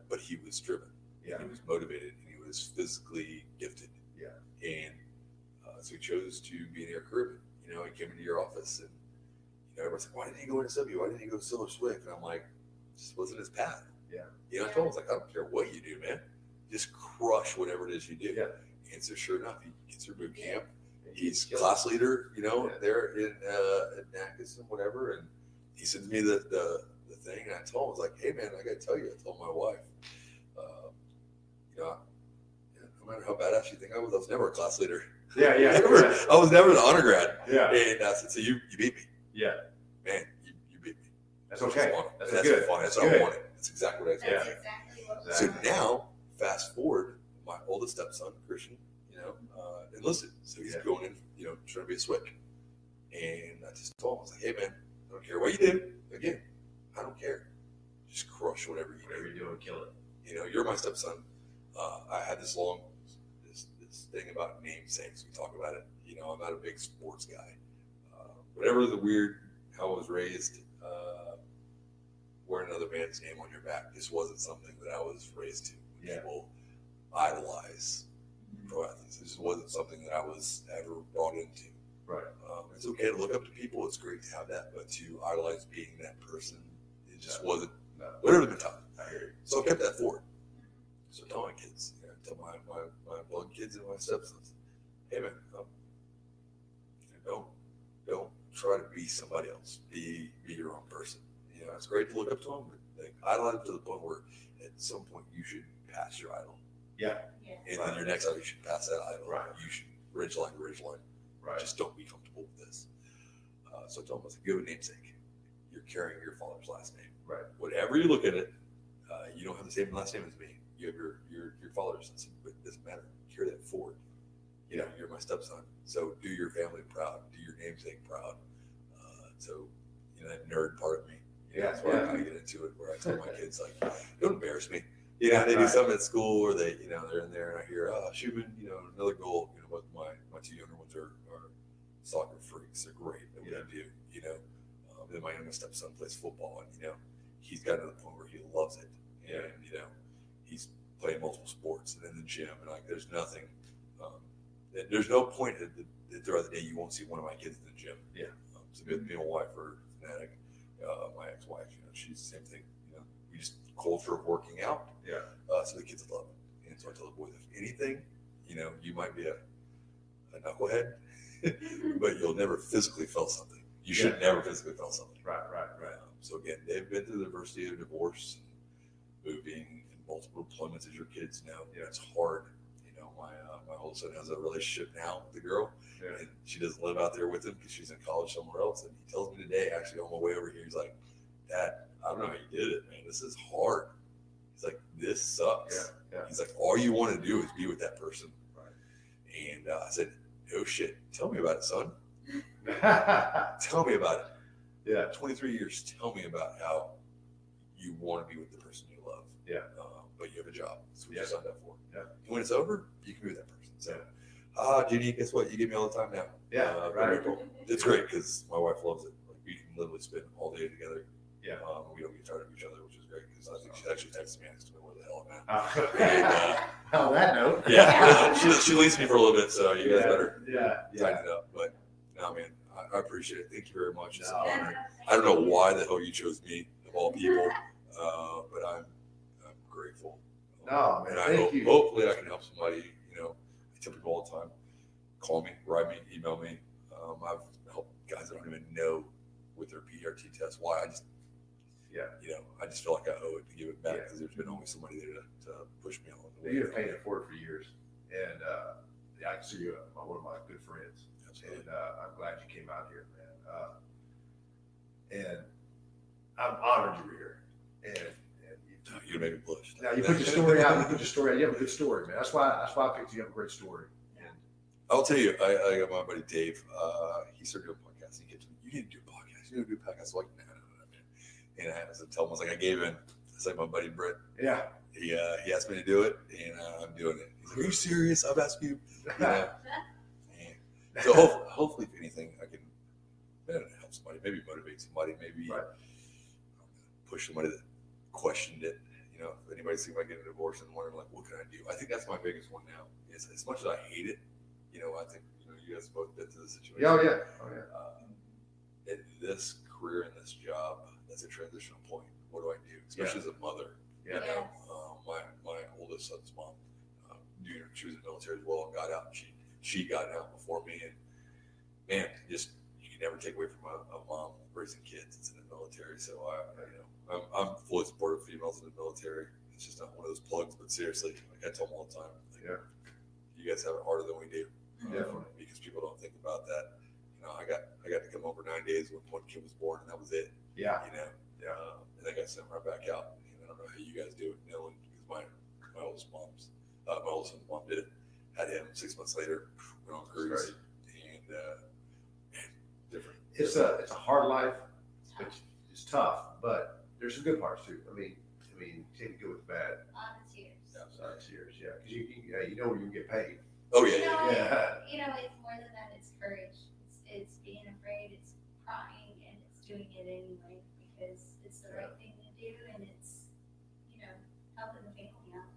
but he was driven. Yeah. And he was motivated, and he was physically gifted. Yeah. And uh, so he chose to be an air crewman. You know, he came into your office, and you know, everybody's like, "Why didn't he go into W? Why didn't he go to Silver Swick?" And I'm like, "This wasn't his path." Yeah. You know, I told him, I was like, "I don't care what you do, man. Just crush whatever it is you do." Yeah. And so, sure enough, he gets through boot camp. He's Killed class leader, you know, Yeah. there in uh, at NACAS and whatever. And he sends me the, the the thing, and I told him, I was like, "Hey, man, I got to tell you," I told my wife, uh, you know, no matter how badass you think I was, I was never a class leader. Yeah, yeah. I, never, I was never an honor grad. Yeah. And I said, "So you you beat me, Yeah. man. You, you beat me. That's okay. That's, That's that's good. fine. That's That's what I good. wanted. That's exactly what I That's said." exactly what we So want. now, fast forward, my oldest stepson, Christian, you know, uh, enlisted. So he's Yeah. going in, you know, trying to be a switch. And I just told him, I was like, "Hey, man, I don't care what you do. Again, I don't care. Just crush whatever you Whatever do. you're doing, kill it. You know, you're my stepson." Uh, I had this long, this, this thing about namesakes. We talk about it. You know, I'm not a big sports guy. Uh, whatever the weird, how I was raised, uh, wearing another man's name on your back just wasn't something that I was raised to. Yeah. People idolize pro athletes. It just wasn't something that I was ever brought into. Right. Um, it's okay to look up to people. It's great to have that, but to idolize being that person, it just No. wasn't. No. Whatever the mentality. I hear you. So I kept that forward. So I tell my kids, you know, I tell my, my, my blood kids and my stepsons, "Hey, man, um, don't don't try to be somebody else. Be be your own person. You know, it's great to look up to them, but like, idolize them to the point where at some point you should pass your idol. Yeah. Yeah. And then your next idol, you should pass that idol. Right. You should ridge line to ridge line. Right. Just don't be comfortable with this." Uh, so I told them, I was like, "You have a namesake. You're carrying your father's last name. Right. Whatever you look at it, uh, you don't have the same last name as me. You have your your your father's. I said, but it doesn't matter. Carry that forward. You know, you're my stepson. So do your family proud. Do your namesake proud." Uh, so, you know, that nerd part of me. You know, Yeah, that's where yeah. I kind of get into it, where I tell my kids, like, "Don't embarrass me." You know, they do Right. something at school, or they, you know, they're in there, and I hear, "Oh, Schumann, you know, another goal." You know, but my my two younger ones are, are soccer freaks. They're great at what Yeah. they do. You know, um, then my youngest stepson plays football, and you know, he's gotten to the point where he loves it, and Yeah. you know, he's playing multiple sports and in the gym, and like, there's nothing, um, there's no point that, that throughout the day you won't see one of my kids in the gym. Yeah. Um, so me, me and my wife are fanatic. Uh, my ex-wife, you know, she's the same thing. You know, we just culture of working out. Yeah. Uh, so the kids love it, and so I tell the boys, if anything, you know, you might be a, a knucklehead, but you'll never physically feel something. You should Yeah. never physically feel something. Right. Right. Right. Um, so again, they've been through the adversity of divorce, and moving, and multiple deployments, as your kids know. Yeah. It's hard. You know, my uh, my oldest son has a relationship now with the girl, Yeah. and she doesn't live out there with him because she's in college somewhere else. And he tells me today, actually on my way over here, he's like, "Dad, I don't know how you did it, man. This is hard." He's like, "This sucks." Yeah. Yeah. He's like, "All you want to do is be with that person." Right. And uh, I said, "No shit. Tell me about it, son. yeah. Tell me about it. twenty-three years. Tell me about how you want to be with the person you love. Yeah. Uh, but you have a job. That's what Yeah. you signed up for. Yeah. And when it's over, you can be with that person." So, Yeah. ah, Jeannie, guess what? You give me all the time now. Yeah, Uh, right. very cool. It's great because my wife loves it. Like, we can literally spend all day together. Yeah. Um, we don't get tired of each other, which is great because I think she actually texted me and asked me where the hell I'm at. Uh, on that note. Yeah, she, she leaves me for a little bit, so you guys Yeah. better Yeah. Yeah. tighten it up. But no, man, I, I appreciate it. Thank you very much. It's No. an honor. I don't know why the hell you chose me of all people, uh, but I'm I'm grateful. No, man, and I thank hope, you. hopefully I can help somebody. You know, I tell people all the time, call me, write me, email me. Um, I've helped guys that don't even know with their P R T test why. I just Yeah. you know, I just feel like I owe it to give it back Yeah. because there's been always somebody there to, to push me along the way. You've been paying it forward for years, and uh, yeah, I consider you uh, one of my good friends. Absolutely. And uh, I'm glad you came out here, man. Uh, and I'm honored you were here. And, and you, You made me blush. now you put your story out. You put your story out. You have a good story, man. That's why. That's why I picked you. You have a great story. And I'll tell you, I, I got my buddy Dave. Uh, he started doing podcasts. He gets me, "You need to do a podcast. You need to do a podcast." I'm like, no, no, no, man. And I was tell him, I was like, I gave in. It's like my buddy Brett. yeah, He uh, he asked me to do it, and uh, I'm doing it. He's like, "Are you serious? I've asked you." You know? And so hopefully, hopefully, if anything, I can man, help somebody, maybe motivate somebody, maybe Right. push somebody that questioned it. you know, if anybody's thinking about getting a divorce and wondering like, what can I do? I think that's my biggest one now. Is as much as I hate it, you know, I think you know you guys both been through the situation. Oh yeah, oh yeah. Uh, in this career, in this job, that's a transitional point. What do I do? Especially as a mother. Yeah. You know, uh, my my oldest son's mom, uh, dude, she was in the military as well and got out. She she got out before me, and man, just you can never take away from a, a mom raising kids. It's in the military, so I, you know, I'm I'm fully supportive of females in the military. It's just not one of those plugs, but seriously, like I tell them all the time, like, Yeah. you guys have it harder than we do. Definitely. Um, because people don't think about that. You know, I got I got to come over nine days when one kid was born, and that was it. Yeah. You know, Yeah. uh, and I got sent right back out. And I don't know how you guys do it, knowing because my my oldest mom's uh, my oldest son's mom did it. Had him six months later, went on cruise, and uh, man, different. It's a it's a hard life. It's, it's tough, but there's some good parts too. I mean, I mean, take the good with the bad. A lot of tears. Yeah. Sorry, tears, yeah, because you you, yeah, you know where you can get paid. Oh You yeah, know, yeah, Yeah. it, you know, it's more than that. It's courage. It's, it's being afraid. It's crying, and it's doing it anyway because it's the right thing to do, and it's, you know, helping the family out.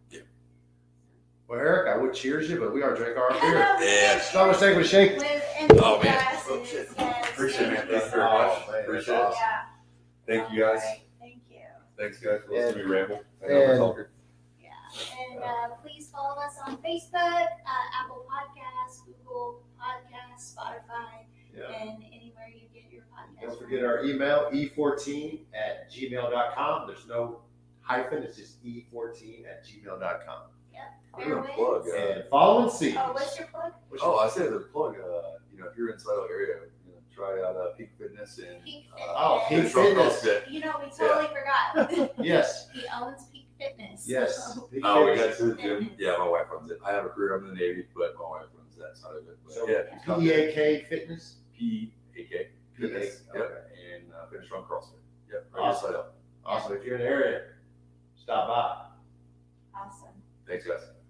Well, Eric, I would cheers you, but we are drinking our beer. Yeah. Stop mistake with shake. With empty Oh, man. glasses, Oh, shit. yes, Appreciate it, man. yes. Thank you very much. Oh, man, Appreciate that's it. Yeah. Thank you guys. All right, thank you. Thanks guys for listening to me ramble. I know and- we're talking. Yeah, and uh, please follow us on Facebook, uh, Apple Podcasts, Google Podcasts, Spotify, Yeah. and anywhere you get your podcasts. Don't forget our email, e fourteen at gmail dot com. There's no hyphen, it's just e fourteen at gmail dot com. I'm gonna plug. Uh, And follow and see. Oh, what's your plug? oh, I said the plug. Uh, you know, if you're in Slidell area, you know, try out uh, Peak Fitness and Peak uh, Oh, Peak Fitness. Trump Fitness. CrossFit. You know, we totally forgot. Yes, He owns Peak Fitness. yes. So- Big Oh, we finish. got to the gym. Yeah, my wife runs it. I have a career. I'm in the Navy, but my wife runs that side of it. But So, yeah, just come P there. E A K Fitness. P A K Fitness. P A K, Yep. okay. And uh, finish on CrossFit. Yep. Right Awesome. Slidell. Also, if you're in the area, stop by. Awesome. Thanks, guys.